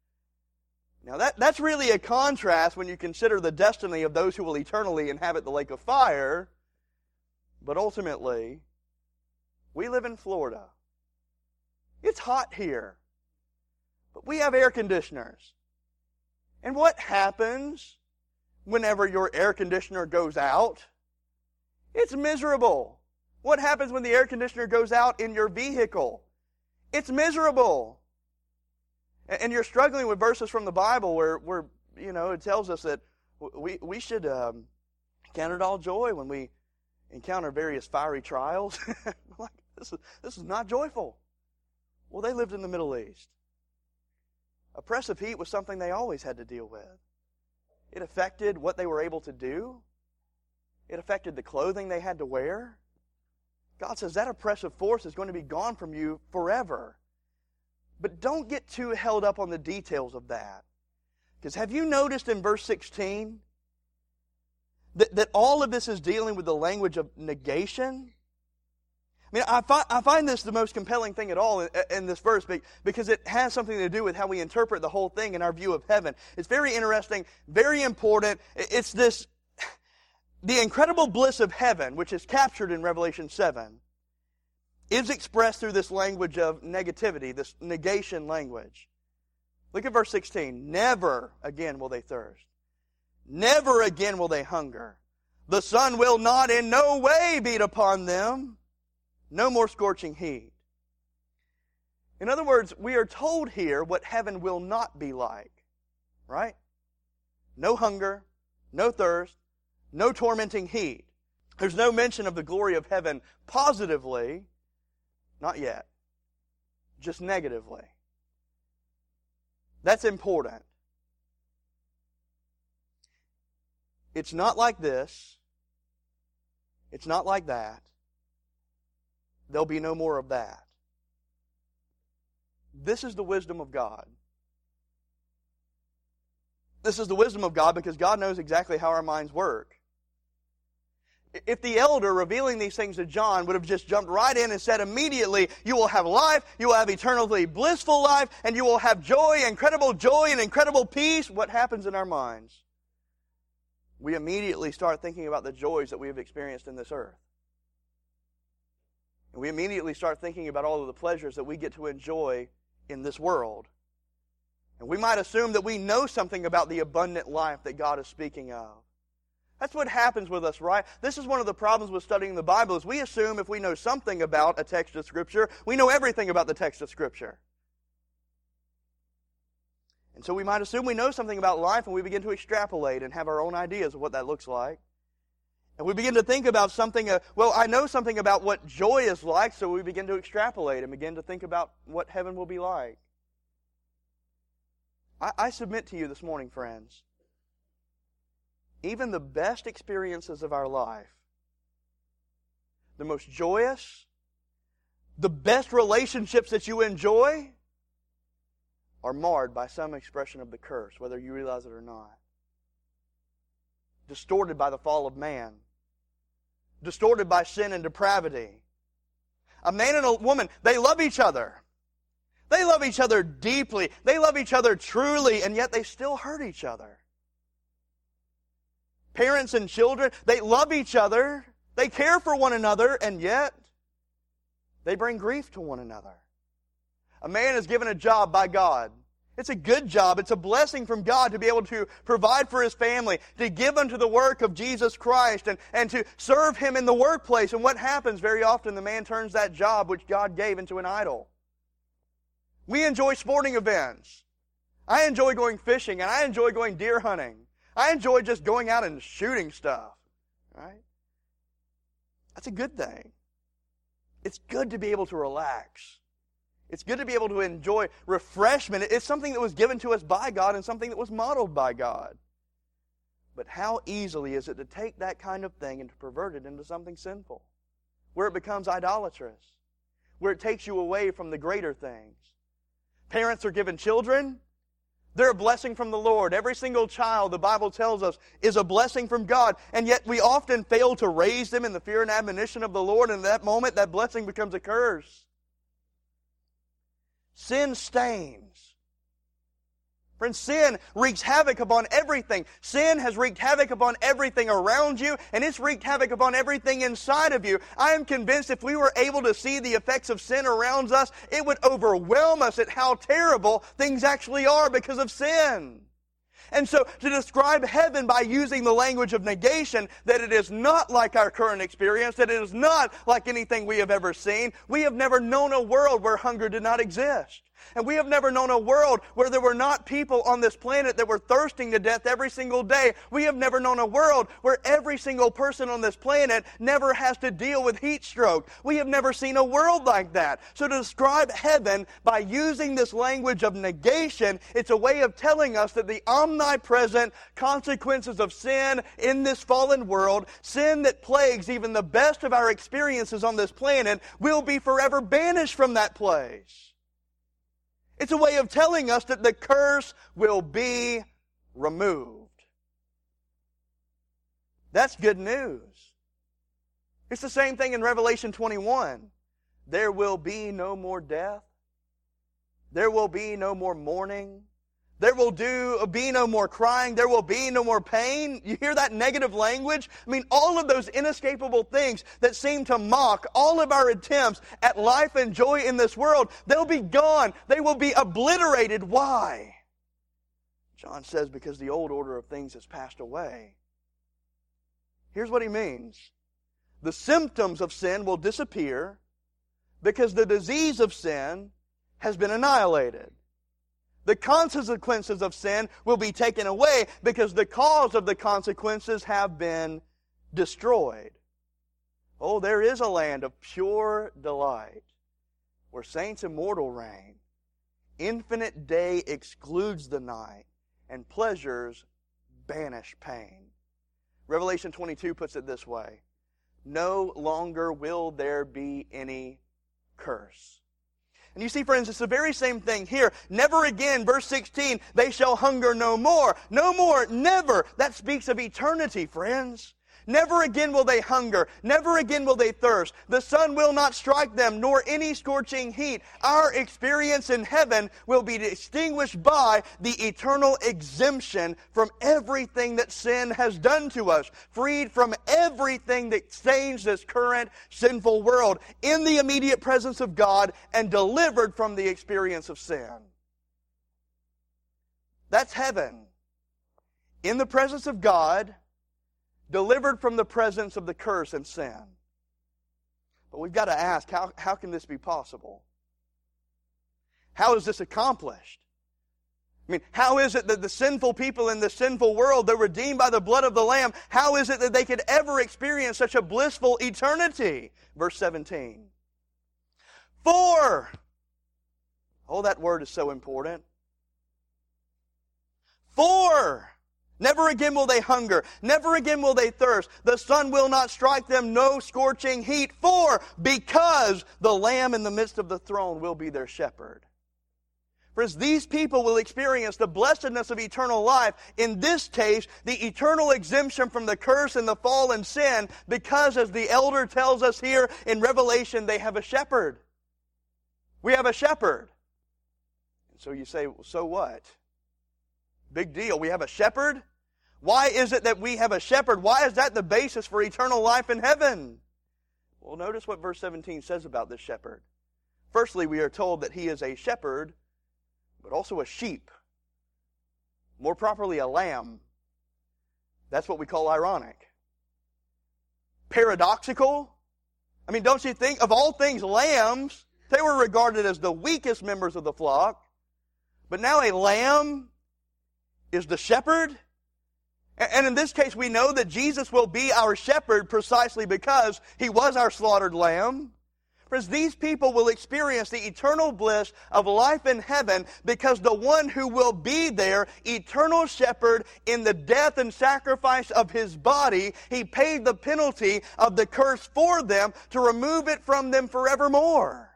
Now that's really a contrast when you consider the destiny of those who will eternally inhabit the lake of fire. But ultimately, we live in Florida. It's hot here. But we have air conditioners. And what happens whenever your air conditioner goes out? It's miserable. What happens when the air conditioner goes out in your vehicle? It's miserable. And you're struggling with verses from the Bible where it tells us that we should count it all joy when we encounter various fiery trials. Like, this is not joyful. Well, they lived in the Middle East. Oppressive heat was something they always had to deal with. It affected what they were able to do. It affected the clothing they had to wear. God says that oppressive force is going to be gone from you forever. But don't get too held up on the details of that. Because have you noticed in verse 16 that all of this is dealing with the language of negation? I mean, I find this the most compelling thing at all in this verse because it has something to do with how we interpret the whole thing in our view of heaven. It's very interesting, very important. It's the incredible bliss of heaven, which is captured in Revelation 7. Is expressed through this language of negativity, this negation language. Look at verse 16. Never again will they thirst. Never again will they hunger. The sun will not in no way beat upon them. No more scorching heat. In other words, we are told here what heaven will not be like. Right? No hunger, no thirst, no tormenting heat. There's no mention of the glory of heaven positively. Not yet. Just negatively. That's important. It's not like this. It's not like that. There'll be no more of that. This is the wisdom of God. This is the wisdom of God because God knows exactly how our minds work. If the elder revealing these things to John would have just jumped right in and said immediately, you will have life, you will have eternally blissful life, and you will have joy, incredible peace, what happens in our minds? We immediately start thinking about the joys that we have experienced in this earth. And we immediately start thinking about all of the pleasures that we get to enjoy in this world. And we might assume that we know something about the abundant life that God is speaking of. That's what happens with us, right? This is one of the problems with studying the Bible is we assume if we know something about a text of Scripture, we know everything about the text of Scripture. And so we might assume we know something about life, and we begin to extrapolate and have our own ideas of what that looks like. And we begin to think about something, I know something about what joy is like, so we begin to extrapolate and begin to think about what heaven will be like. I submit to you this morning, friends, even the best experiences of our life, the most joyous, the best relationships that you enjoy, are marred by some expression of the curse, whether you realize it or not. Distorted by the fall of man. Distorted by sin and depravity. A man and a woman, they love each other. They love each other deeply. They love each other truly, and yet they still hurt each other. Parents and children, they love each other. They care for one another, and yet they bring grief to one another. A man is given a job by God. It's a good job. It's a blessing from God to be able to provide for his family, to give unto the work of Jesus Christ, and to serve him in the workplace. And what happens very often, the man turns that job which God gave into an idol. We enjoy sporting events. I enjoy going fishing, and I enjoy going deer hunting. I enjoy just going out and shooting stuff. Right? That's a good thing. It's good to be able to relax. It's good to be able to enjoy refreshment. It's something that was given to us by God and something that was modeled by God. But how easily is it to take that kind of thing and to pervert it into something sinful, where it becomes idolatrous, where it takes you away from the greater things. Parents are given children. They're a blessing from the Lord. Every single child, the Bible tells us, is a blessing from God. And yet we often fail to raise them in the fear and admonition of the Lord. And in that moment, that blessing becomes a curse. Sin stains. Friends, sin wreaks havoc upon everything. Sin has wreaked havoc upon everything around you, and it's wreaked havoc upon everything inside of you. I am convinced if we were able to see the effects of sin around us, it would overwhelm us at how terrible things actually are because of sin. And so to describe heaven by using the language of negation, that it is not like our current experience, that it is not like anything we have ever seen. We have never known a world where hunger did not exist. And we have never known a world where there were not people on this planet that were thirsting to death every single day. We have never known a world where every single person on this planet never has to deal with heat stroke. We have never seen a world like that. So to describe heaven by using this language of negation, it's a way of telling us that the omnipresent consequences of sin in this fallen world, sin that plagues even the best of our experiences on this planet, will be forever banished from that place. It's a way of telling us that the curse will be removed. That's good news. It's the same thing in Revelation 21. There will be no more death. There will be no more mourning. There will be no more crying. There will be no more pain. You hear that negative language? I mean, all of those inescapable things that seem to mock all of our attempts at life and joy in this world, they'll be gone. They will be obliterated. Why? John says, because the old order of things has passed away. Here's what he means. The symptoms of sin will disappear because the disease of sin has been annihilated. The consequences of sin will be taken away because the cause of the consequences have been destroyed. Oh, there is a land of pure delight where saints immortal reign. Infinite day excludes the night, and pleasures banish pain. Revelation 22 puts it this way. No longer will there be any curse. And you see, friends, it's the very same thing here. Never again, verse 16, they shall hunger no more. No more, never. That speaks of eternity, friends. Never again will they hunger. Never again will they thirst. The sun will not strike them, nor any scorching heat. Our experience in heaven will be distinguished by the eternal exemption from everything that sin has done to us. Freed from everything that stains this current sinful world. In the immediate presence of God and delivered from the experience of sin. That's heaven. In the presence of God, delivered from the presence of the curse and sin. But we've got to ask, how can this be possible? How is this accomplished? I mean, how is it that the sinful people in the sinful world, they're redeemed by the blood of the Lamb, how is it that they could ever experience such a blissful eternity? Verse 17. For, oh, that word is so important. For, never again will they hunger, never again will they thirst. The sun will not strike them, no scorching heat. For, because the Lamb in the midst of the throne will be their shepherd. Friends, these people will experience the blessedness of eternal life. In this case, the eternal exemption from the curse and the fall and sin, because as the elder tells us here in Revelation, they have a shepherd. We have a shepherd. And so you say, well, so what? Big deal. We have a shepherd? Why is it that we have a shepherd? Why is that the basis for eternal life in heaven? Well, notice what verse 17 says about this shepherd. Firstly, we are told that he is a shepherd, but also a sheep. More properly, a lamb. That's what we call ironic. Paradoxical. I mean, don't you think, of all things, lambs, they were regarded as the weakest members of the flock. But now a lamb is the shepherd. And in this case, we know that Jesus will be our shepherd precisely because He was our slaughtered lamb. Friends, these people will experience the eternal bliss of life in heaven because the one who will be their eternal shepherd in the death and sacrifice of His body, He paid the penalty of the curse for them to remove it from them forevermore.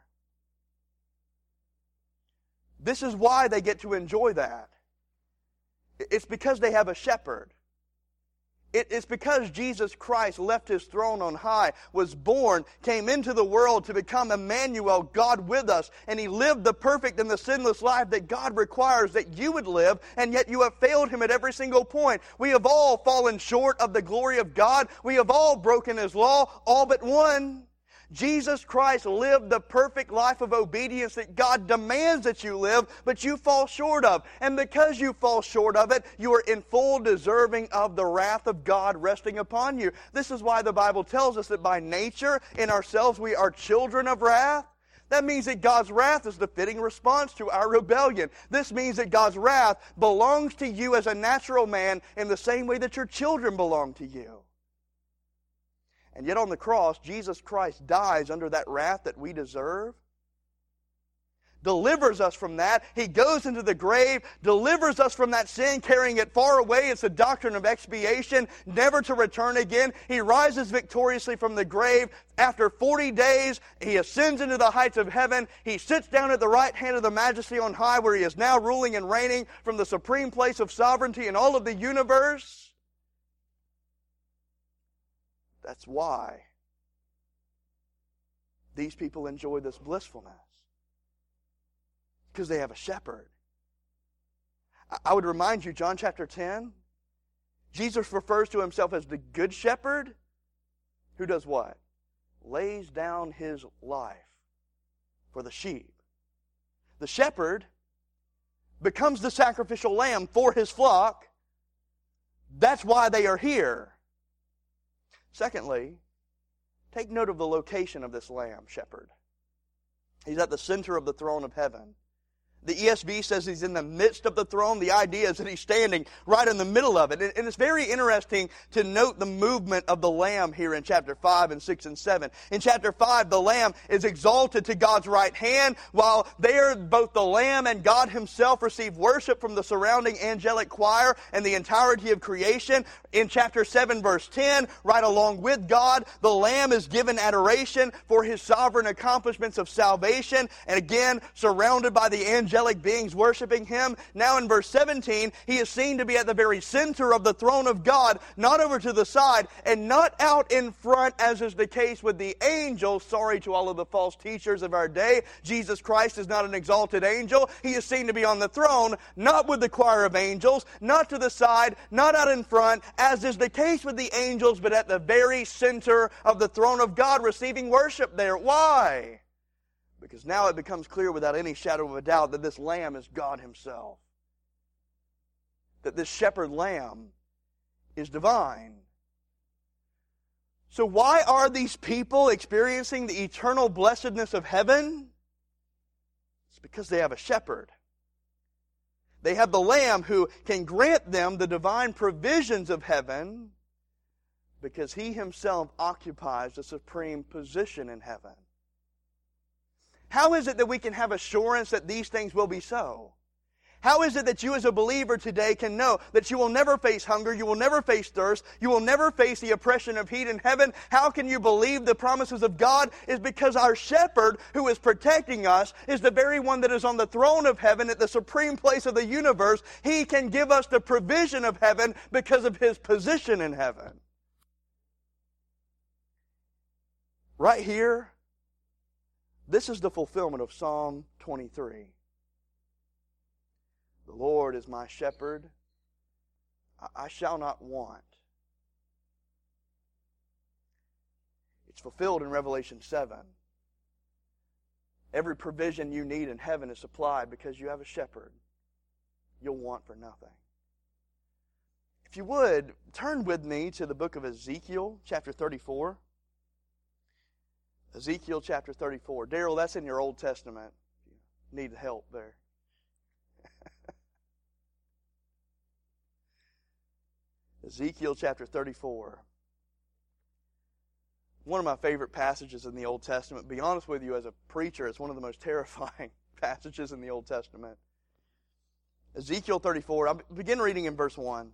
This is why they get to enjoy that. It's because they have a shepherd. It's because Jesus Christ left His throne on high, was born, came into the world to become Emmanuel, God with us, and He lived the perfect and the sinless life that God requires that you would live, and yet you have failed Him at every single point. We have all fallen short of the glory of God. We have all broken His law, all but one. Jesus Christ lived the perfect life of obedience that God demands that you live, but you fall short of. And because you fall short of it, you are in full deserving of the wrath of God resting upon you. This is why the Bible tells us that by nature, in ourselves, we are children of wrath. That means that God's wrath is the fitting response to our rebellion. This means that God's wrath belongs to you as a natural man in the same way that your children belong to you. And yet on the cross, Jesus Christ dies under that wrath that we deserve, delivers us from that. He goes into the grave, delivers us from that sin, carrying it far away. It's the doctrine of expiation, never to return again. He rises victoriously from the grave. After 40 days, He ascends into the heights of heaven. He sits down at the right hand of the Majesty on high, where He is now ruling and reigning from the supreme place of sovereignty in all of the universe. That's why these people enjoy this blissfulness. Because they have a shepherd. I would remind you, John chapter 10, Jesus refers to Himself as the good shepherd who does what? Lays down His life for the sheep. The shepherd becomes the sacrificial lamb for His flock. That's why they are here. Secondly, take note of the location of this lamb shepherd. He's at the center of the throne of heaven. The ESV says He's in the midst of the throne. The idea is that He's standing right in the middle of it. And it's very interesting to note the movement of the Lamb here in chapter 5 and 6 and 7. In chapter 5, the Lamb is exalted to God's right hand, while there both the Lamb and God Himself receive worship from the surrounding angelic choir and the entirety of creation. In chapter 7, verse 10, right along with God, the Lamb is given adoration for His sovereign accomplishments of salvation, and again, surrounded by the angelic beings worshiping Him. Now in verse 17, He is seen to be at the very center of the throne of God, not over to the side and not out in front, as is the case with the angels. Sorry to all of the false teachers of our day. Jesus Christ is not an exalted angel. He is seen to be on the throne, not with the choir of angels, not to the side, not out in front, as is the case with the angels, but at the very center of the throne of God, receiving worship there. Why? Because now it becomes clear without any shadow of a doubt that this lamb is God Himself. That this shepherd lamb is divine. So why are these people experiencing the eternal blessedness of heaven? It's because they have a shepherd. They have the Lamb who can grant them the divine provisions of heaven because He Himself occupies the supreme position in heaven. How is it that we can have assurance that these things will be so? How is it that you as a believer today can know that you will never face hunger, you will never face thirst, you will never face the oppression of heat in heaven? How can you believe the promises of God? Is because our shepherd who is protecting us is the very one that is on the throne of heaven at the supreme place of the universe. He can give us the provision of heaven because of His position in heaven. Right here, this is the fulfillment of Psalm 23. The Lord is my shepherd, I shall not want. It's fulfilled in Revelation 7. Every provision you need in heaven is supplied because you have a shepherd. You'll want for nothing. If you would, turn with me to the book of Ezekiel, chapter 34. Ezekiel chapter 34. Daryl, that's in your Old Testament. You need help there. Ezekiel chapter 34. One of my favorite passages in the Old Testament. To be honest with you, as a preacher, it's one of the most terrifying passages in the Old Testament. Ezekiel 34. I'll begin reading in verse 1.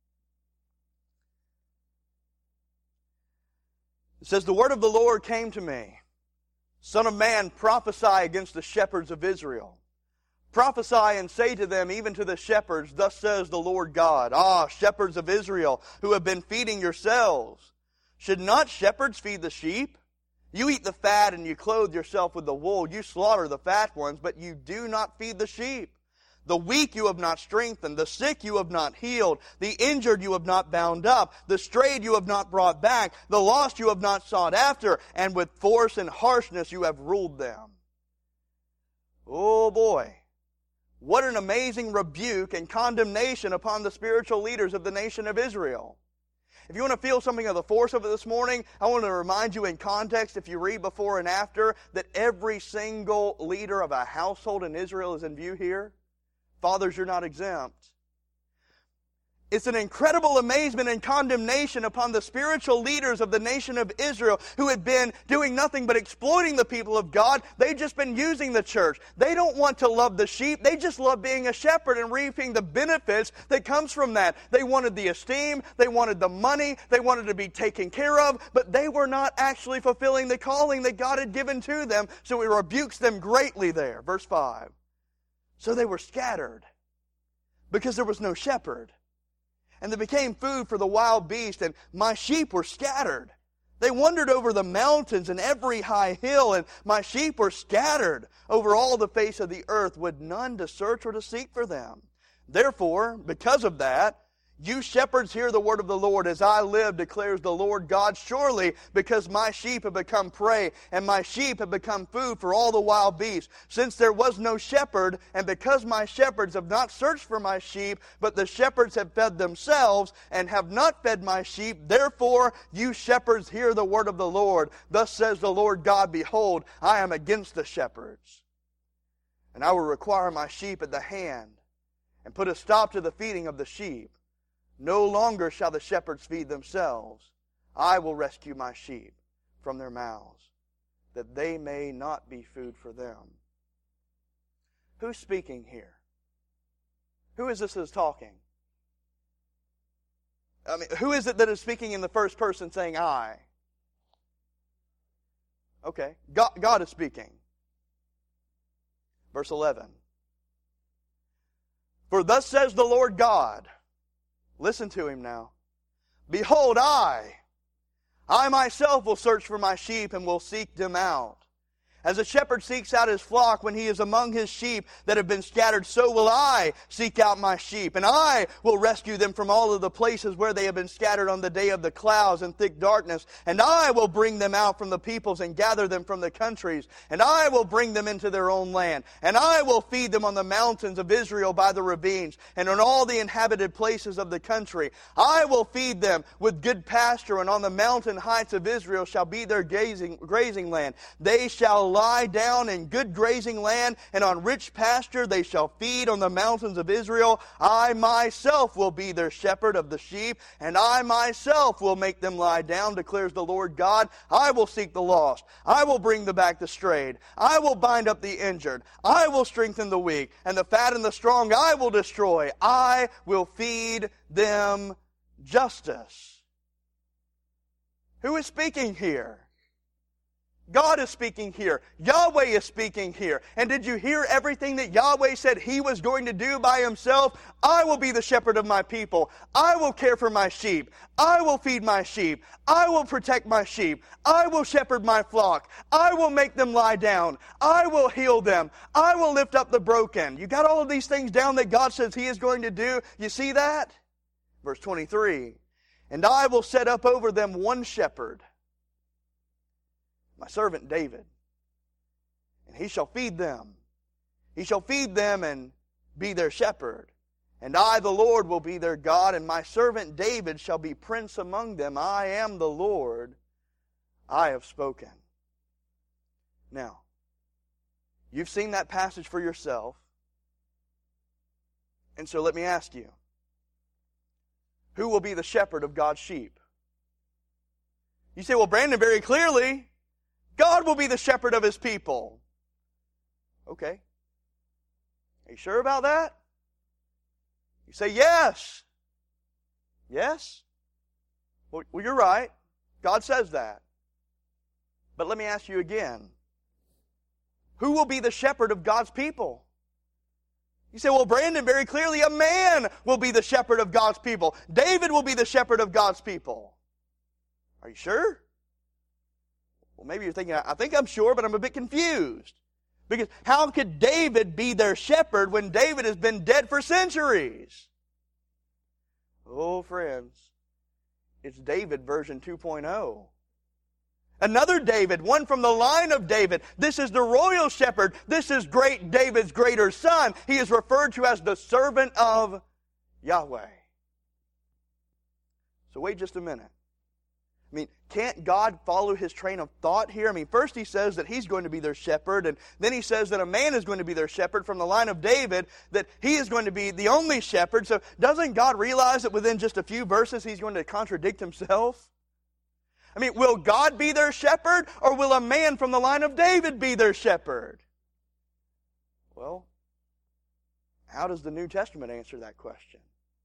It says, "The word of the Lord came to me. Son of man, prophesy against the shepherds of Israel. Prophesy and say to them, even to the shepherds, thus says the Lord God, Ah, shepherds of Israel, who have been feeding yourselves. Should not shepherds feed the sheep? You eat the fat and you clothe yourself with the wool. You slaughter the fat ones, but you do not feed the sheep. The weak you have not strengthened, the sick you have not healed, the injured you have not bound up, the strayed you have not brought back, the lost you have not sought after, and with force and harshness you have ruled them." Oh boy. What an amazing rebuke and condemnation upon the spiritual leaders of the nation of Israel. If you want to feel something of the force of it this morning, I want to remind you in context, if you read before and after, that every single leader of a household in Israel is in view here. Fathers, you're not exempt. It's an incredible amazement and condemnation upon the spiritual leaders of the nation of Israel who had been doing nothing but exploiting the people of God. They've just been using the church. They don't want to love the sheep. They just love being a shepherd and reaping the benefits that comes from that. They wanted the esteem. They wanted the money. They wanted to be taken care of. But they were not actually fulfilling the calling that God had given to them. So He rebukes them greatly there. Verse 5. So they were scattered because there was no shepherd. And they became food for the wild beast, and my sheep were scattered. They wandered over the mountains and every high hill, and my sheep were scattered over all the face of the earth, with none to search or to seek for them. Therefore, because of that, you shepherds hear the word of the Lord. As I live, declares the Lord God, surely because my sheep have become prey, and my sheep have become food for all the wild beasts, since there was no shepherd, and because my shepherds have not searched for my sheep, but the shepherds have fed themselves, and have not fed my sheep, therefore you shepherds hear the word of the Lord. Thus says the Lord God, behold, I am against the shepherds, and I will require my sheep at the hand, and put a stop to the feeding of the sheep. No longer shall the shepherds feed themselves. I will rescue my sheep from their mouths, that they may not be food for them. Who's speaking here? Who is this that is talking? Who is it that is speaking in the first person saying I? Okay, God is speaking. Verse 11. For thus says the Lord God. Listen to Him now. Behold, I myself will search for my sheep and will seek them out. As a shepherd seeks out his flock when he is among his sheep that have been scattered, so will I seek out my sheep, and I will rescue them from all of the places where they have been scattered on the day of the clouds and thick darkness, and I will bring them out from the peoples and gather them from the countries, and I will bring them into their own land, and I will feed them on the mountains of Israel by the ravines, and on all the inhabited places of the country. I will feed them with good pasture, and on the mountain heights of Israel shall be their grazing land. They shall shall lie down in good grazing land, and on rich pasture they shall feed on the mountains of Israel. I myself will be their shepherd of the sheep, and I myself will make them lie down, declares the Lord God. I will seek the lost. I will bring back the strayed. I will bind up the injured. I will strengthen the weak, and the fat and the strong I will destroy. I will feed them justice. Who is speaking here? God is speaking here. Yahweh is speaking here. And did you hear everything that Yahweh said He was going to do by Himself? I will be the shepherd of my people. I will care for my sheep. I will feed my sheep. I will protect my sheep. I will shepherd my flock. I will make them lie down. I will heal them. I will lift up the broken. You got all of these things down that God says He is going to do? You see that? Verse 23. And I will set up over them one shepherd, my servant David, and he shall feed them. He shall feed them and be their shepherd. And I, the Lord, will be their God, and my servant David shall be prince among them. I am the Lord, I have spoken. Now, you've seen that passage for yourself, and so let me ask you, who will be the shepherd of God's sheep? You say, well, Brandon, very clearly, God will be the shepherd of His people. Okay. Are you sure about that? You say, yes. Yes? Well, you're right. God says that. But let me ask you again. Who will be the shepherd of God's people? You say, well, Brandon, very clearly a man will be the shepherd of God's people. David will be the shepherd of God's people. Are you sure? Well, maybe you're thinking, I think I'm sure, but I'm a bit confused. Because how could David be their shepherd when David has been dead for centuries? Oh, friends, it's David version 2.0. Another David, one from the line of David. This is the royal shepherd. This is great David's greater son. He is referred to as the servant of Yahweh. So wait just a minute. I mean, can't God follow His train of thought here? I mean, first He says that He's going to be their shepherd, and then He says that a man is going to be their shepherd from the line of David, that he is going to be the only shepherd. So doesn't God realize that within just a few verses He's going to contradict Himself? I mean, will God be their shepherd, or will a man from the line of David be their shepherd? Well, how does the New Testament answer that question?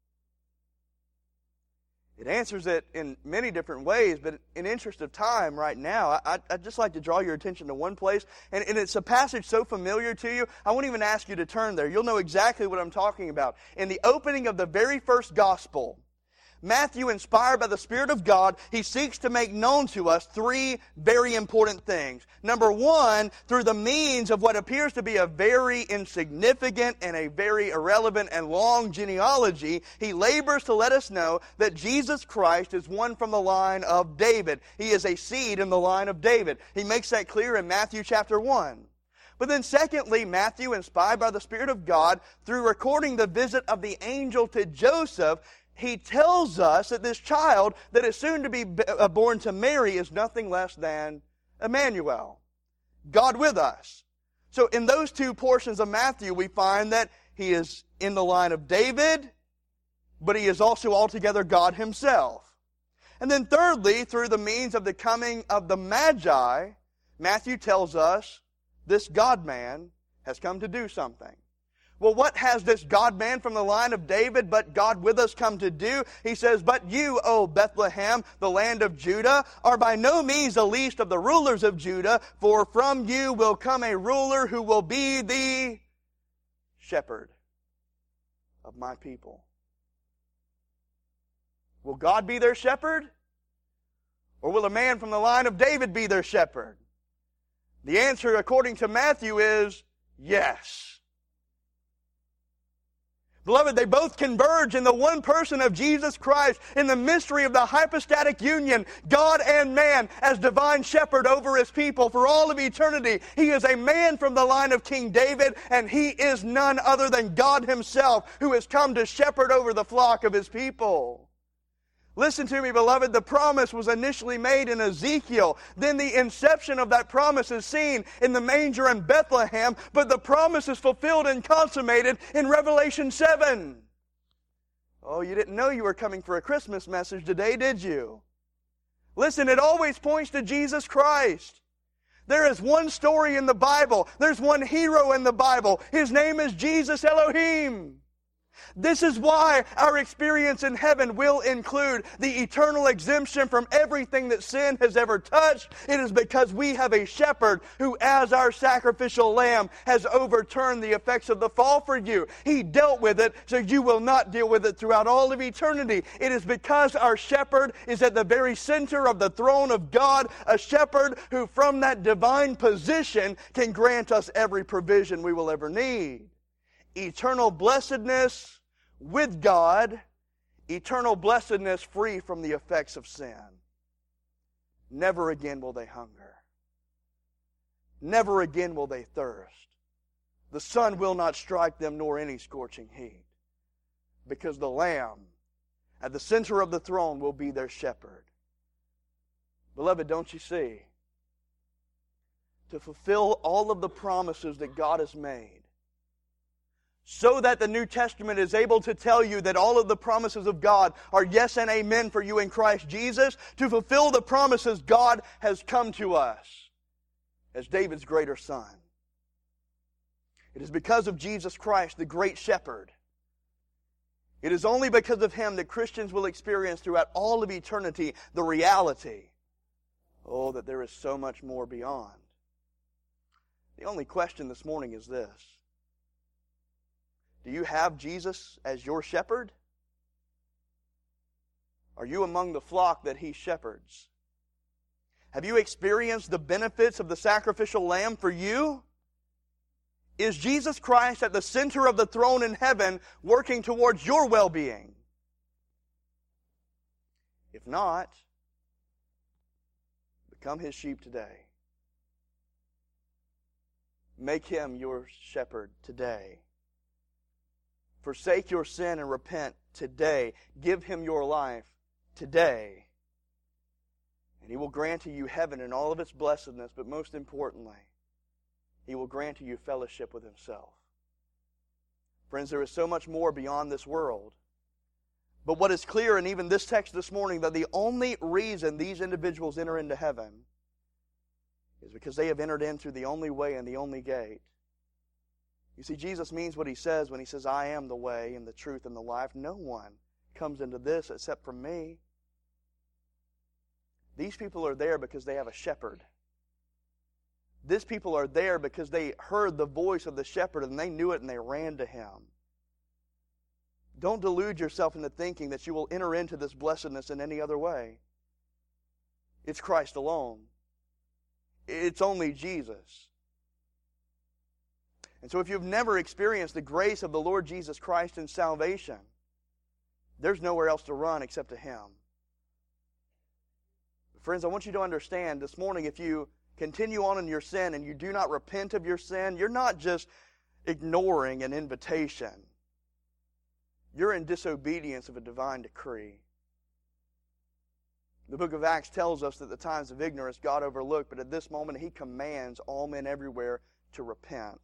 It answers it in many different ways, but in interest of time right now, I'd just like to draw your attention to one place, and it's a passage so familiar to you, I won't even ask you to turn there. You'll know exactly what I'm talking about. In the opening of the very first gospel, Matthew, inspired by the Spirit of God, he seeks to make known to us three very important things. Number one, through the means of what appears to be a very insignificant and a very irrelevant and long genealogy, he labors to let us know that Jesus Christ is one from the line of David. He is a seed in the line of David. He makes that clear in Matthew chapter 1. But then secondly, Matthew, inspired by the Spirit of God, through recording the visit of the angel to Joseph, he tells us that this child that is soon to be born to Mary is nothing less than Emmanuel, God with us. So in those two portions of Matthew, we find that He is in the line of David, but He is also altogether God Himself. And then thirdly, through the means of the coming of the Magi, Matthew tells us this God-man has come to do something. Well, what has this God-man from the line of David, but God with us, come to do? He says, but you, O Bethlehem, the land of Judah, are by no means the least of the rulers of Judah, for from you will come a ruler who will be the shepherd of my people. Will God be their shepherd? Or will a man from the line of David be their shepherd? The answer, according to Matthew, is yes. Beloved, they both converge in the one person of Jesus Christ, in the mystery of the hypostatic union, God and man, as divine shepherd over His people for all of eternity. He is a man from the line of King David, and He is none other than God Himself, who has come to shepherd over the flock of His people. Listen to me, beloved. The promise was initially made in Ezekiel. Then the inception of that promise is seen in the manger in Bethlehem. But the promise is fulfilled and consummated in Revelation 7. Oh, you didn't know you were coming for a Christmas message today, did you? Listen, it always points to Jesus Christ. There is one story in the Bible. There's one hero in the Bible. His name is Jesus Elohim. This is why our experience in heaven will include the eternal exemption from everything that sin has ever touched. It is because we have a shepherd who, as our sacrificial lamb, has overturned the effects of the fall for you. He dealt with it, so you will not deal with it throughout all of eternity. It is because our shepherd is at the very center of the throne of God, a shepherd who from that divine position can grant us every provision we will ever need. Eternal blessedness with God, eternal blessedness free from the effects of sin. Never again will they hunger. Never again will they thirst. The sun will not strike them, nor any scorching heat, because the Lamb at the center of the throne will be their shepherd. Beloved, don't you see? To fulfill all of the promises that God has made, so that the New Testament is able to tell you that all of the promises of God are yes and amen for you in Christ Jesus. To fulfill the promises, God has come to us as David's greater son. It is because of Jesus Christ, the great shepherd. It is only because of Him that Christians will experience throughout all of eternity the reality, oh, that there is so much more beyond. The only question this morning is this. Do you have Jesus as your shepherd? Are you among the flock that He shepherds? Have you experienced the benefits of the sacrificial lamb for you? Is Jesus Christ at the center of the throne in heaven working towards your well-being? If not, become His sheep today. Make Him your shepherd today. Forsake your sin and repent today. Give Him your life today. And He will grant to you heaven and all of its blessedness, but most importantly, He will grant to you fellowship with Himself. Friends, there is so much more beyond this world. But what is clear in even this text this morning, that the only reason these individuals enter into heaven is because they have entered in through the only way and the only gate. You see, Jesus means what He says when He says, I am the way and the truth and the life. No one comes into this except from me. These people are there because they have a shepherd. These people are there because they heard the voice of the shepherd and they knew it and they ran to Him. Don't delude yourself into thinking that you will enter into this blessedness in any other way. It's Christ alone. It's only Jesus. And so if you've never experienced the grace of the Lord Jesus Christ in salvation, there's nowhere else to run except to Him. Friends, I want you to understand this morning, if you continue on in your sin and you do not repent of your sin, you're not just ignoring an invitation. You're in disobedience of a divine decree. The book of Acts tells us that the times of ignorance God overlooked, but at this moment He commands all men everywhere to repent.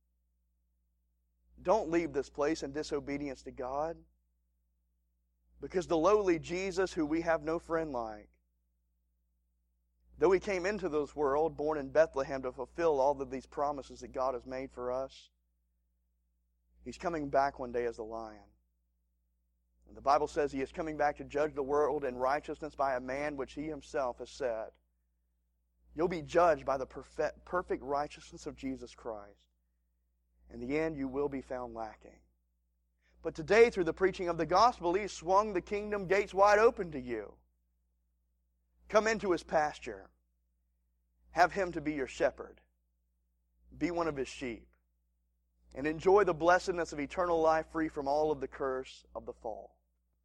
Don't leave this place in disobedience to God, because the lowly Jesus, who we have no friend like, though He came into this world, born in Bethlehem, to fulfill all of these promises that God has made for us, He's coming back one day as the Lion. And the Bible says He is coming back to judge the world in righteousness by a man which He Himself has said. You'll be judged by the perfect righteousness of Jesus Christ. In the end, you will be found lacking. But today, through the preaching of the gospel, He's swung the kingdom gates wide open to you. Come into His pasture. Have Him to be your shepherd. Be one of His sheep. And enjoy the blessedness of eternal life free from all of the curse of the fall.